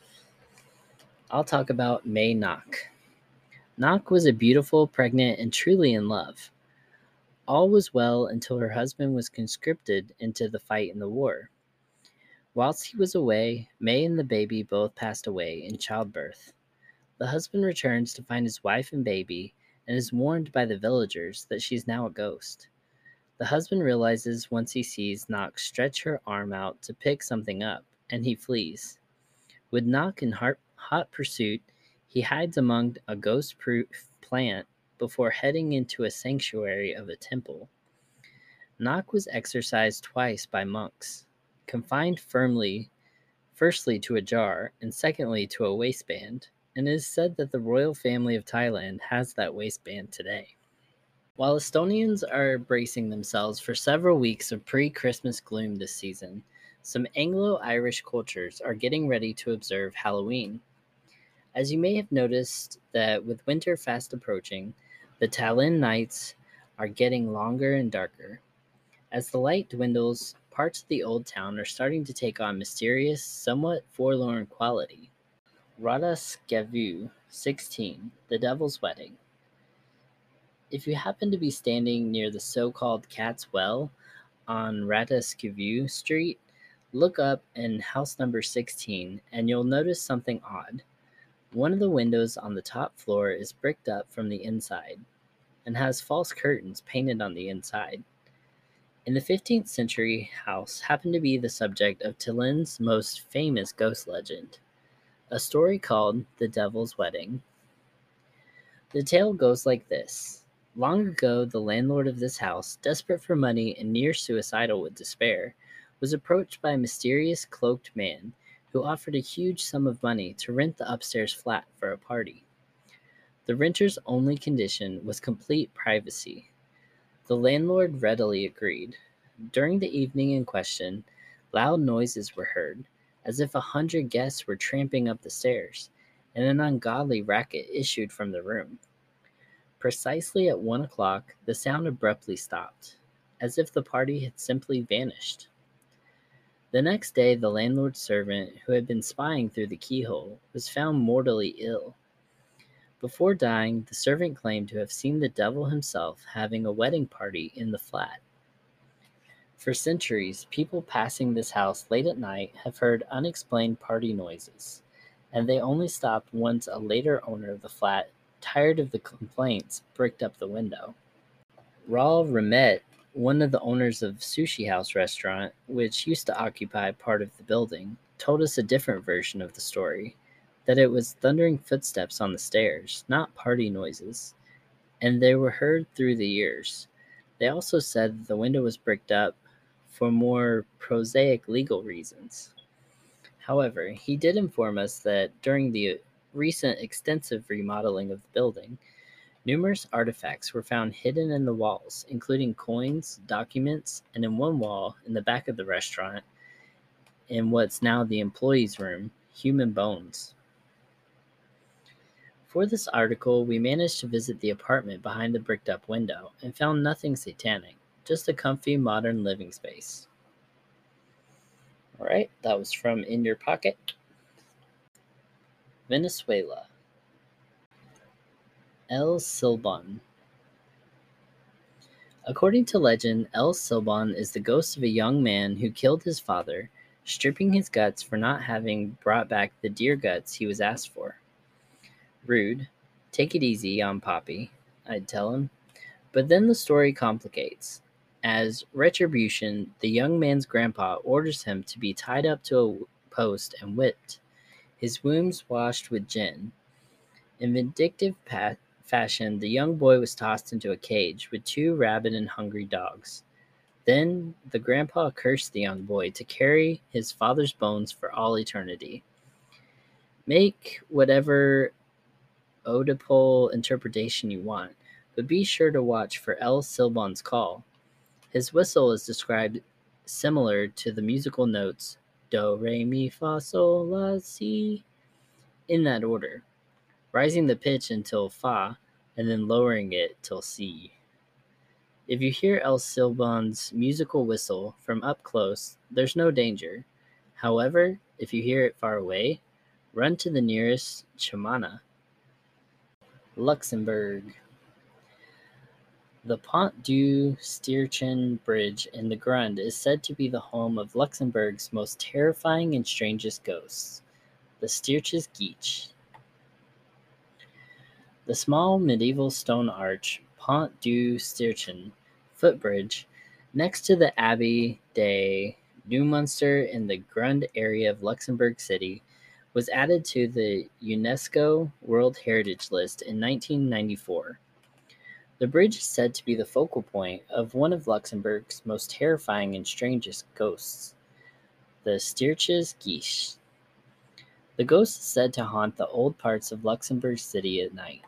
I'll talk about May Nak. Nak was a beautiful, pregnant, and truly in love. All was well until her husband was conscripted into the fight in the war. Whilst he was away, May and the baby both passed away in childbirth. The husband returns to find his wife and baby and is warned by the villagers that she's now a ghost. The husband realizes once he sees Nak stretch her arm out to pick something up, and he flees. With Nak in hot, hot pursuit, he hides among a ghost-proof plant before heading into a sanctuary of a temple. Nak was exorcised twice by monks, confined firmly, firstly to a jar, and secondly to a waistband, and it is said that the royal family of Thailand has that waistband today. While Estonians are bracing themselves for several weeks of pre-Christmas gloom this season, some Anglo-Irish cultures are getting ready to observe Halloween. As you may have noticed that with winter fast approaching, the Tallinn nights are getting longer and darker. As the light dwindles, parts of the old town are starting to take on mysterious, somewhat forlorn quality. Rataskevu sixteen, The Devil's Wedding. If you happen to be standing near the so-called Cat's Well on Rataskevu Street, look up in house number sixteen and you'll notice something odd. One of the windows on the top floor is bricked up from the inside and has false curtains painted on the inside. In the fifteenth century, house happened to be the subject of Tallinn's most famous ghost legend, a story called The Devil's Wedding. The tale goes like this. Long ago, the landlord of this house, desperate for money and near suicidal with despair, was approached by a mysterious cloaked man who offered a huge sum of money to rent the upstairs flat for a party. The renter's only condition was complete privacy. The landlord readily agreed. During the evening in question, loud noises were heard, as if a hundred guests were tramping up the stairs, and an ungodly racket issued from the room. Precisely at one o'clock, the sound abruptly stopped, as if the party had simply vanished. The next day, the landlord's servant, who had been spying through the keyhole, was found mortally ill. Before dying, the servant claimed to have seen the devil himself having a wedding party in the flat. For centuries, people passing this house late at night have heard unexplained party noises, and they only stopped once a later owner of the flat, tired of the complaints, bricked up the window. Raul Remet, one of the owners of Sushi House restaurant, which used to occupy part of the building, told us a different version of the story, that it was thundering footsteps on the stairs, not party noises, and they were heard through the years. They also said that the window was bricked up for more prosaic legal reasons. However, he did inform us that during the recent extensive remodeling of the building, numerous artifacts were found hidden in the walls, including coins, documents, and in one wall in the back of the restaurant, in what's now the employees' room, human bones. For this article, we managed to visit the apartment behind the bricked up window and found nothing satanic, just a comfy modern living space. All right, that was from In Your Pocket. Venezuela. El Silbón. According to legend, El Silbón is the ghost of a young man who killed his father, stripping his guts for not having brought back the deer guts he was asked for. Rude. Take it easy on Poppy, I'd tell him. But then the story complicates. As retribution, the young man's grandpa orders him to be tied up to a post and whipped, his wounds washed with gin. In vindictive pa- fashion, the young boy was tossed into a cage with two rabid and hungry dogs. Then the grandpa cursed the young boy to carry his father's bones for all eternity. Make whatever Oedipal interpretation you want, but be sure to watch for El Silbón's call. His whistle is described similar to the musical notes do, re, mi, fa, sol, la, si, in that order, rising the pitch until fa and then lowering it till si. If you hear El Silbón's musical whistle from up close, there's no danger. However, if you hear it far away, run to the nearest chamana. Luxembourg. The Pont du Stierchen Bridge in the Grund is said to be the home of Luxembourg's most terrifying and strangest ghosts, the Stierches Geach. The small medieval stone arch, Pont du Stierchen footbridge, next to the Abbey de Neumünster in the Grund area of Luxembourg City, was added to the UNESCO World Heritage List in nineteen ninety-four. The bridge is said to be the focal point of one of Luxembourg's most terrifying and strangest ghosts, the Stierches Geach. The ghost is said to haunt the old parts of Luxembourg City at night.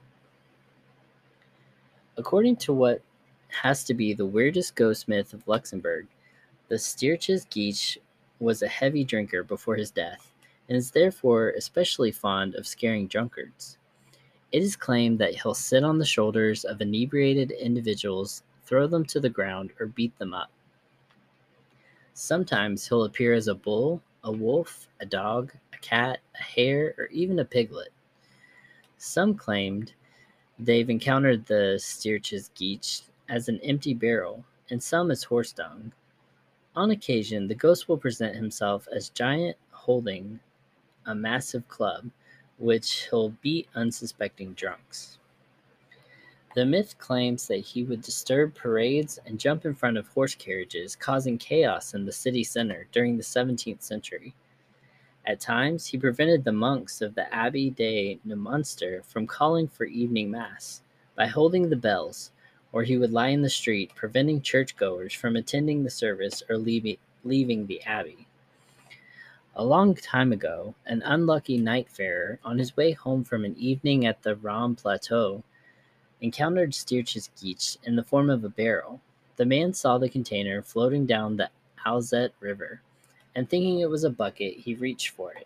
According to what has to be the weirdest ghost myth of Luxembourg, the Stierches Geach was a heavy drinker before his death, and is therefore especially fond of scaring drunkards. It is claimed that he'll sit on the shoulders of inebriated individuals, throw them to the ground, or beat them up. Sometimes he'll appear as a bull, a wolf, a dog, a cat, a hare, or even a piglet. Some claimed they've encountered the Stierches Geach as an empty barrel, and some as horse dung. On occasion, the ghost will present himself as giant holding a massive club, which he'll beat unsuspecting drunks. The myth claims that he would disturb parades and jump in front of horse carriages, causing chaos in the city center during the seventeenth century. At times, he prevented the monks of the Abbey de Neumünster from calling for evening mass by holding the bells, or he would lie in the street, preventing churchgoers from attending the service or leaving, leaving the abbey. A long time ago, an unlucky night-farer, on his way home from an evening at the Ram Plateau, encountered Stierches Geach in the form of a barrel. The man saw the container floating down the Alzette River, and thinking it was a bucket, he reached for it.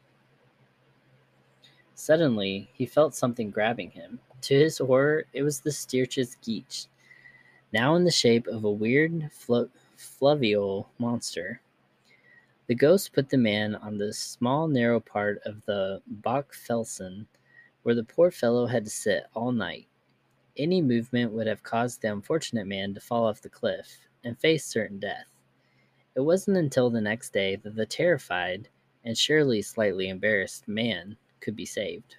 Suddenly, he felt something grabbing him. To his horror, it was the Stierches Geach, now in the shape of a weird, flu- fluvial monster. The ghost put the man on the small, narrow part of the Bachfelsen, where the poor fellow had to sit all night. Any movement would have caused the unfortunate man to fall off the cliff and face certain death. It wasn't until the next day that the terrified, and surely slightly embarrassed, man could be saved.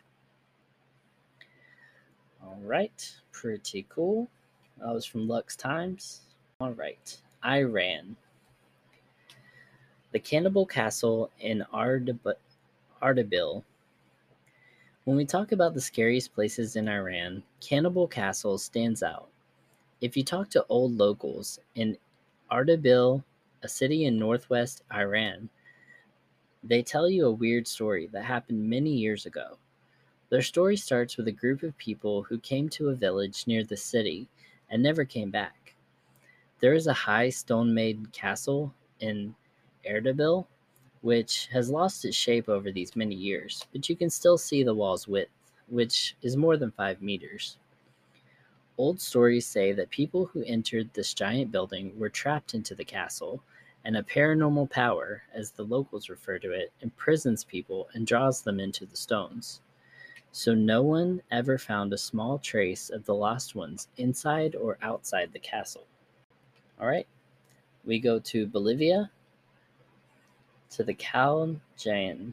All right, pretty cool. That was from Lux Times. All right, Iran. The Cannibal Castle in Ardeb- Ardabil. When we talk about the scariest places in Iran, Cannibal Castle stands out. If you talk to old locals in Ardabil, a city in northwest Iran, they tell you a weird story that happened many years ago. Their story starts with a group of people who came to a village near the city and never came back. There is a high stone-made castle in Erdebil, which has lost its shape over these many years, but you can still see the wall's width, which is more than five meters. Old stories say that people who entered this giant building were trapped into the castle, and a paranormal power, as the locals refer to it, imprisons people and draws them into the stones. So no one ever found a small trace of the lost ones inside or outside the castle. All right, we go to Bolivia, to the Caljan.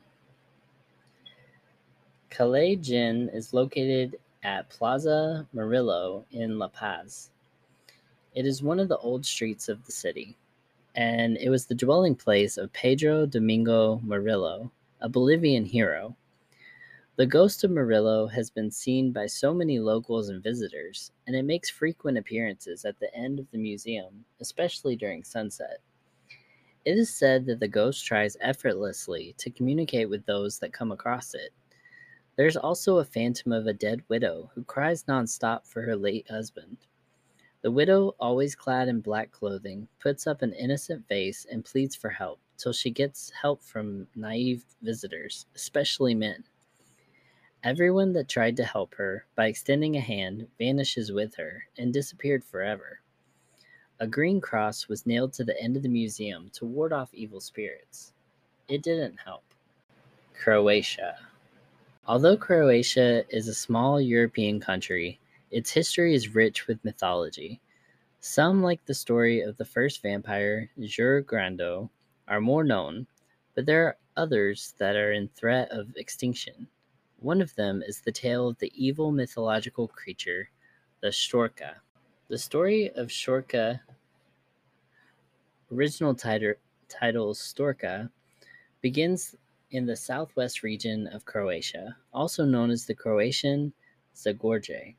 Calajin is located at Plaza Murillo in La Paz. It is one of the old streets of the city, and it was the dwelling place of Pedro Domingo Murillo, a Bolivian hero. The ghost of Murillo has been seen by so many locals and visitors, and it makes frequent appearances at the end of the museum, especially during sunset. It is said that the ghost tries effortlessly to communicate with those that come across it. There's also a phantom of a dead widow who cries nonstop for her late husband. The widow, always clad in black clothing, puts up an innocent face and pleads for help till she gets help from naive visitors, especially men. Everyone that tried to help her by extending a hand vanishes with her and disappeared forever. A green cross was nailed to the end of the museum to ward off evil spirits. It didn't help. Croatia. Although Croatia is a small European country, its history is rich with mythology. Some, like the story of the first vampire, Jur Grando, are more known, but there are others that are in threat of extinction. One of them is the tale of the evil mythological creature, the Storka. The story of Storka, original title, title Storka, begins in the southwest region of Croatia, also known as the Croatian Zagorje.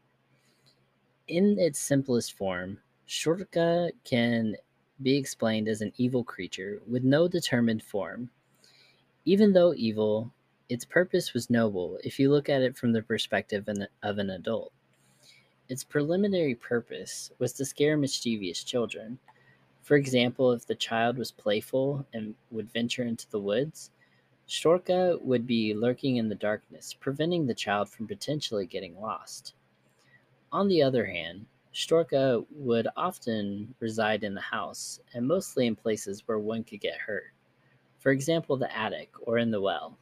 In its simplest form, Storka can be explained as an evil creature with no determined form. Even though evil, its purpose was noble if you look at it from the perspective of an adult. Its preliminary purpose was to scare mischievous children. For example, if the child was playful and would venture into the woods, Storka would be lurking in the darkness, preventing the child from potentially getting lost. On the other hand, Storka would often reside in the house, and mostly in places where one could get hurt. For example, the attic or in the well.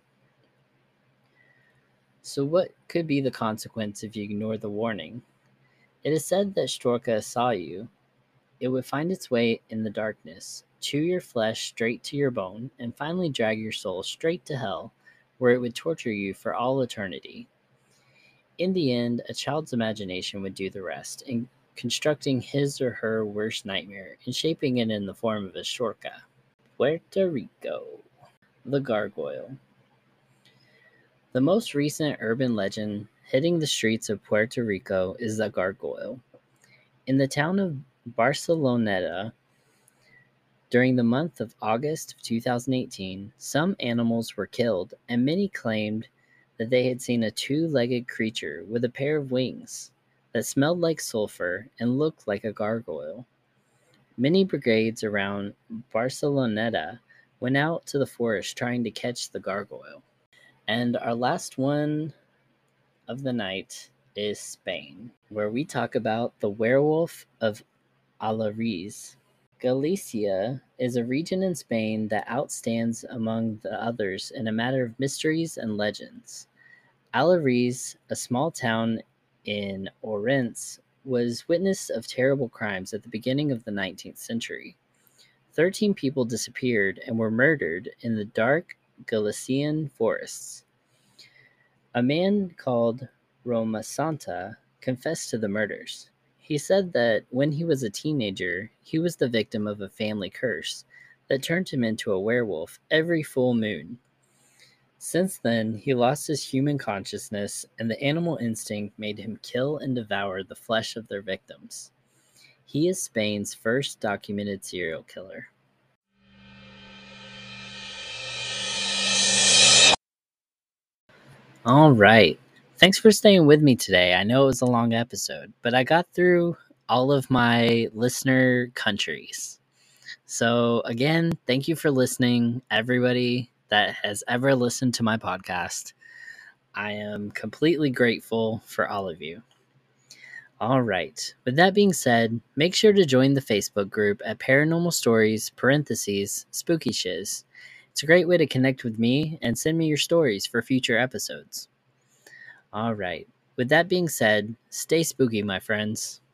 So what could be the consequence if you ignore the warning? It is said that Storka saw you. It would find its way in the darkness, chew your flesh straight to your bone, and finally drag your soul straight to hell, where it would torture you for all eternity. In the end, a child's imagination would do the rest, in constructing his or her worst nightmare and shaping it in the form of a Storka. Puerto Rico. The Gargoyle. The most recent urban legend hitting the streets of Puerto Rico is the Gargoyle. In the town of Barceloneta, during the month of August of two thousand eighteen, some animals were killed, and many claimed that they had seen a two-legged creature with a pair of wings that smelled like sulfur and looked like a gargoyle. Many brigades around Barceloneta went out to the forest trying to catch the gargoyle. And our last one of the night is Spain, where we talk about the werewolf of Alariz. Galicia is a region in Spain that outstands among the others in a matter of mysteries and legends. Alariz, a small town in Orense, was witness of terrible crimes at the beginning of the nineteenth century. Thirteen people disappeared and were murdered in the dark Galician forests. A man called Roma Santa confessed to the murders. He said that when he was a teenager, he was the victim of a family curse that turned him into a werewolf every full moon. Since then, he lost his human consciousness, and the animal instinct made him kill and devour the flesh of their victims. He is Spain's first documented serial killer. All right. Thanks for staying with me today. I know it was a long episode, but I got through all of my listener countries. So again, thank you for listening, everybody that has ever listened to my podcast. I am completely grateful for all of you. All right. With that being said, make sure to join the Facebook group at Paranormal Stories parentheses Spooky Shiz. It's a great way to connect with me and send me your stories for future episodes. All right. With that being said, stay spooky, my friends.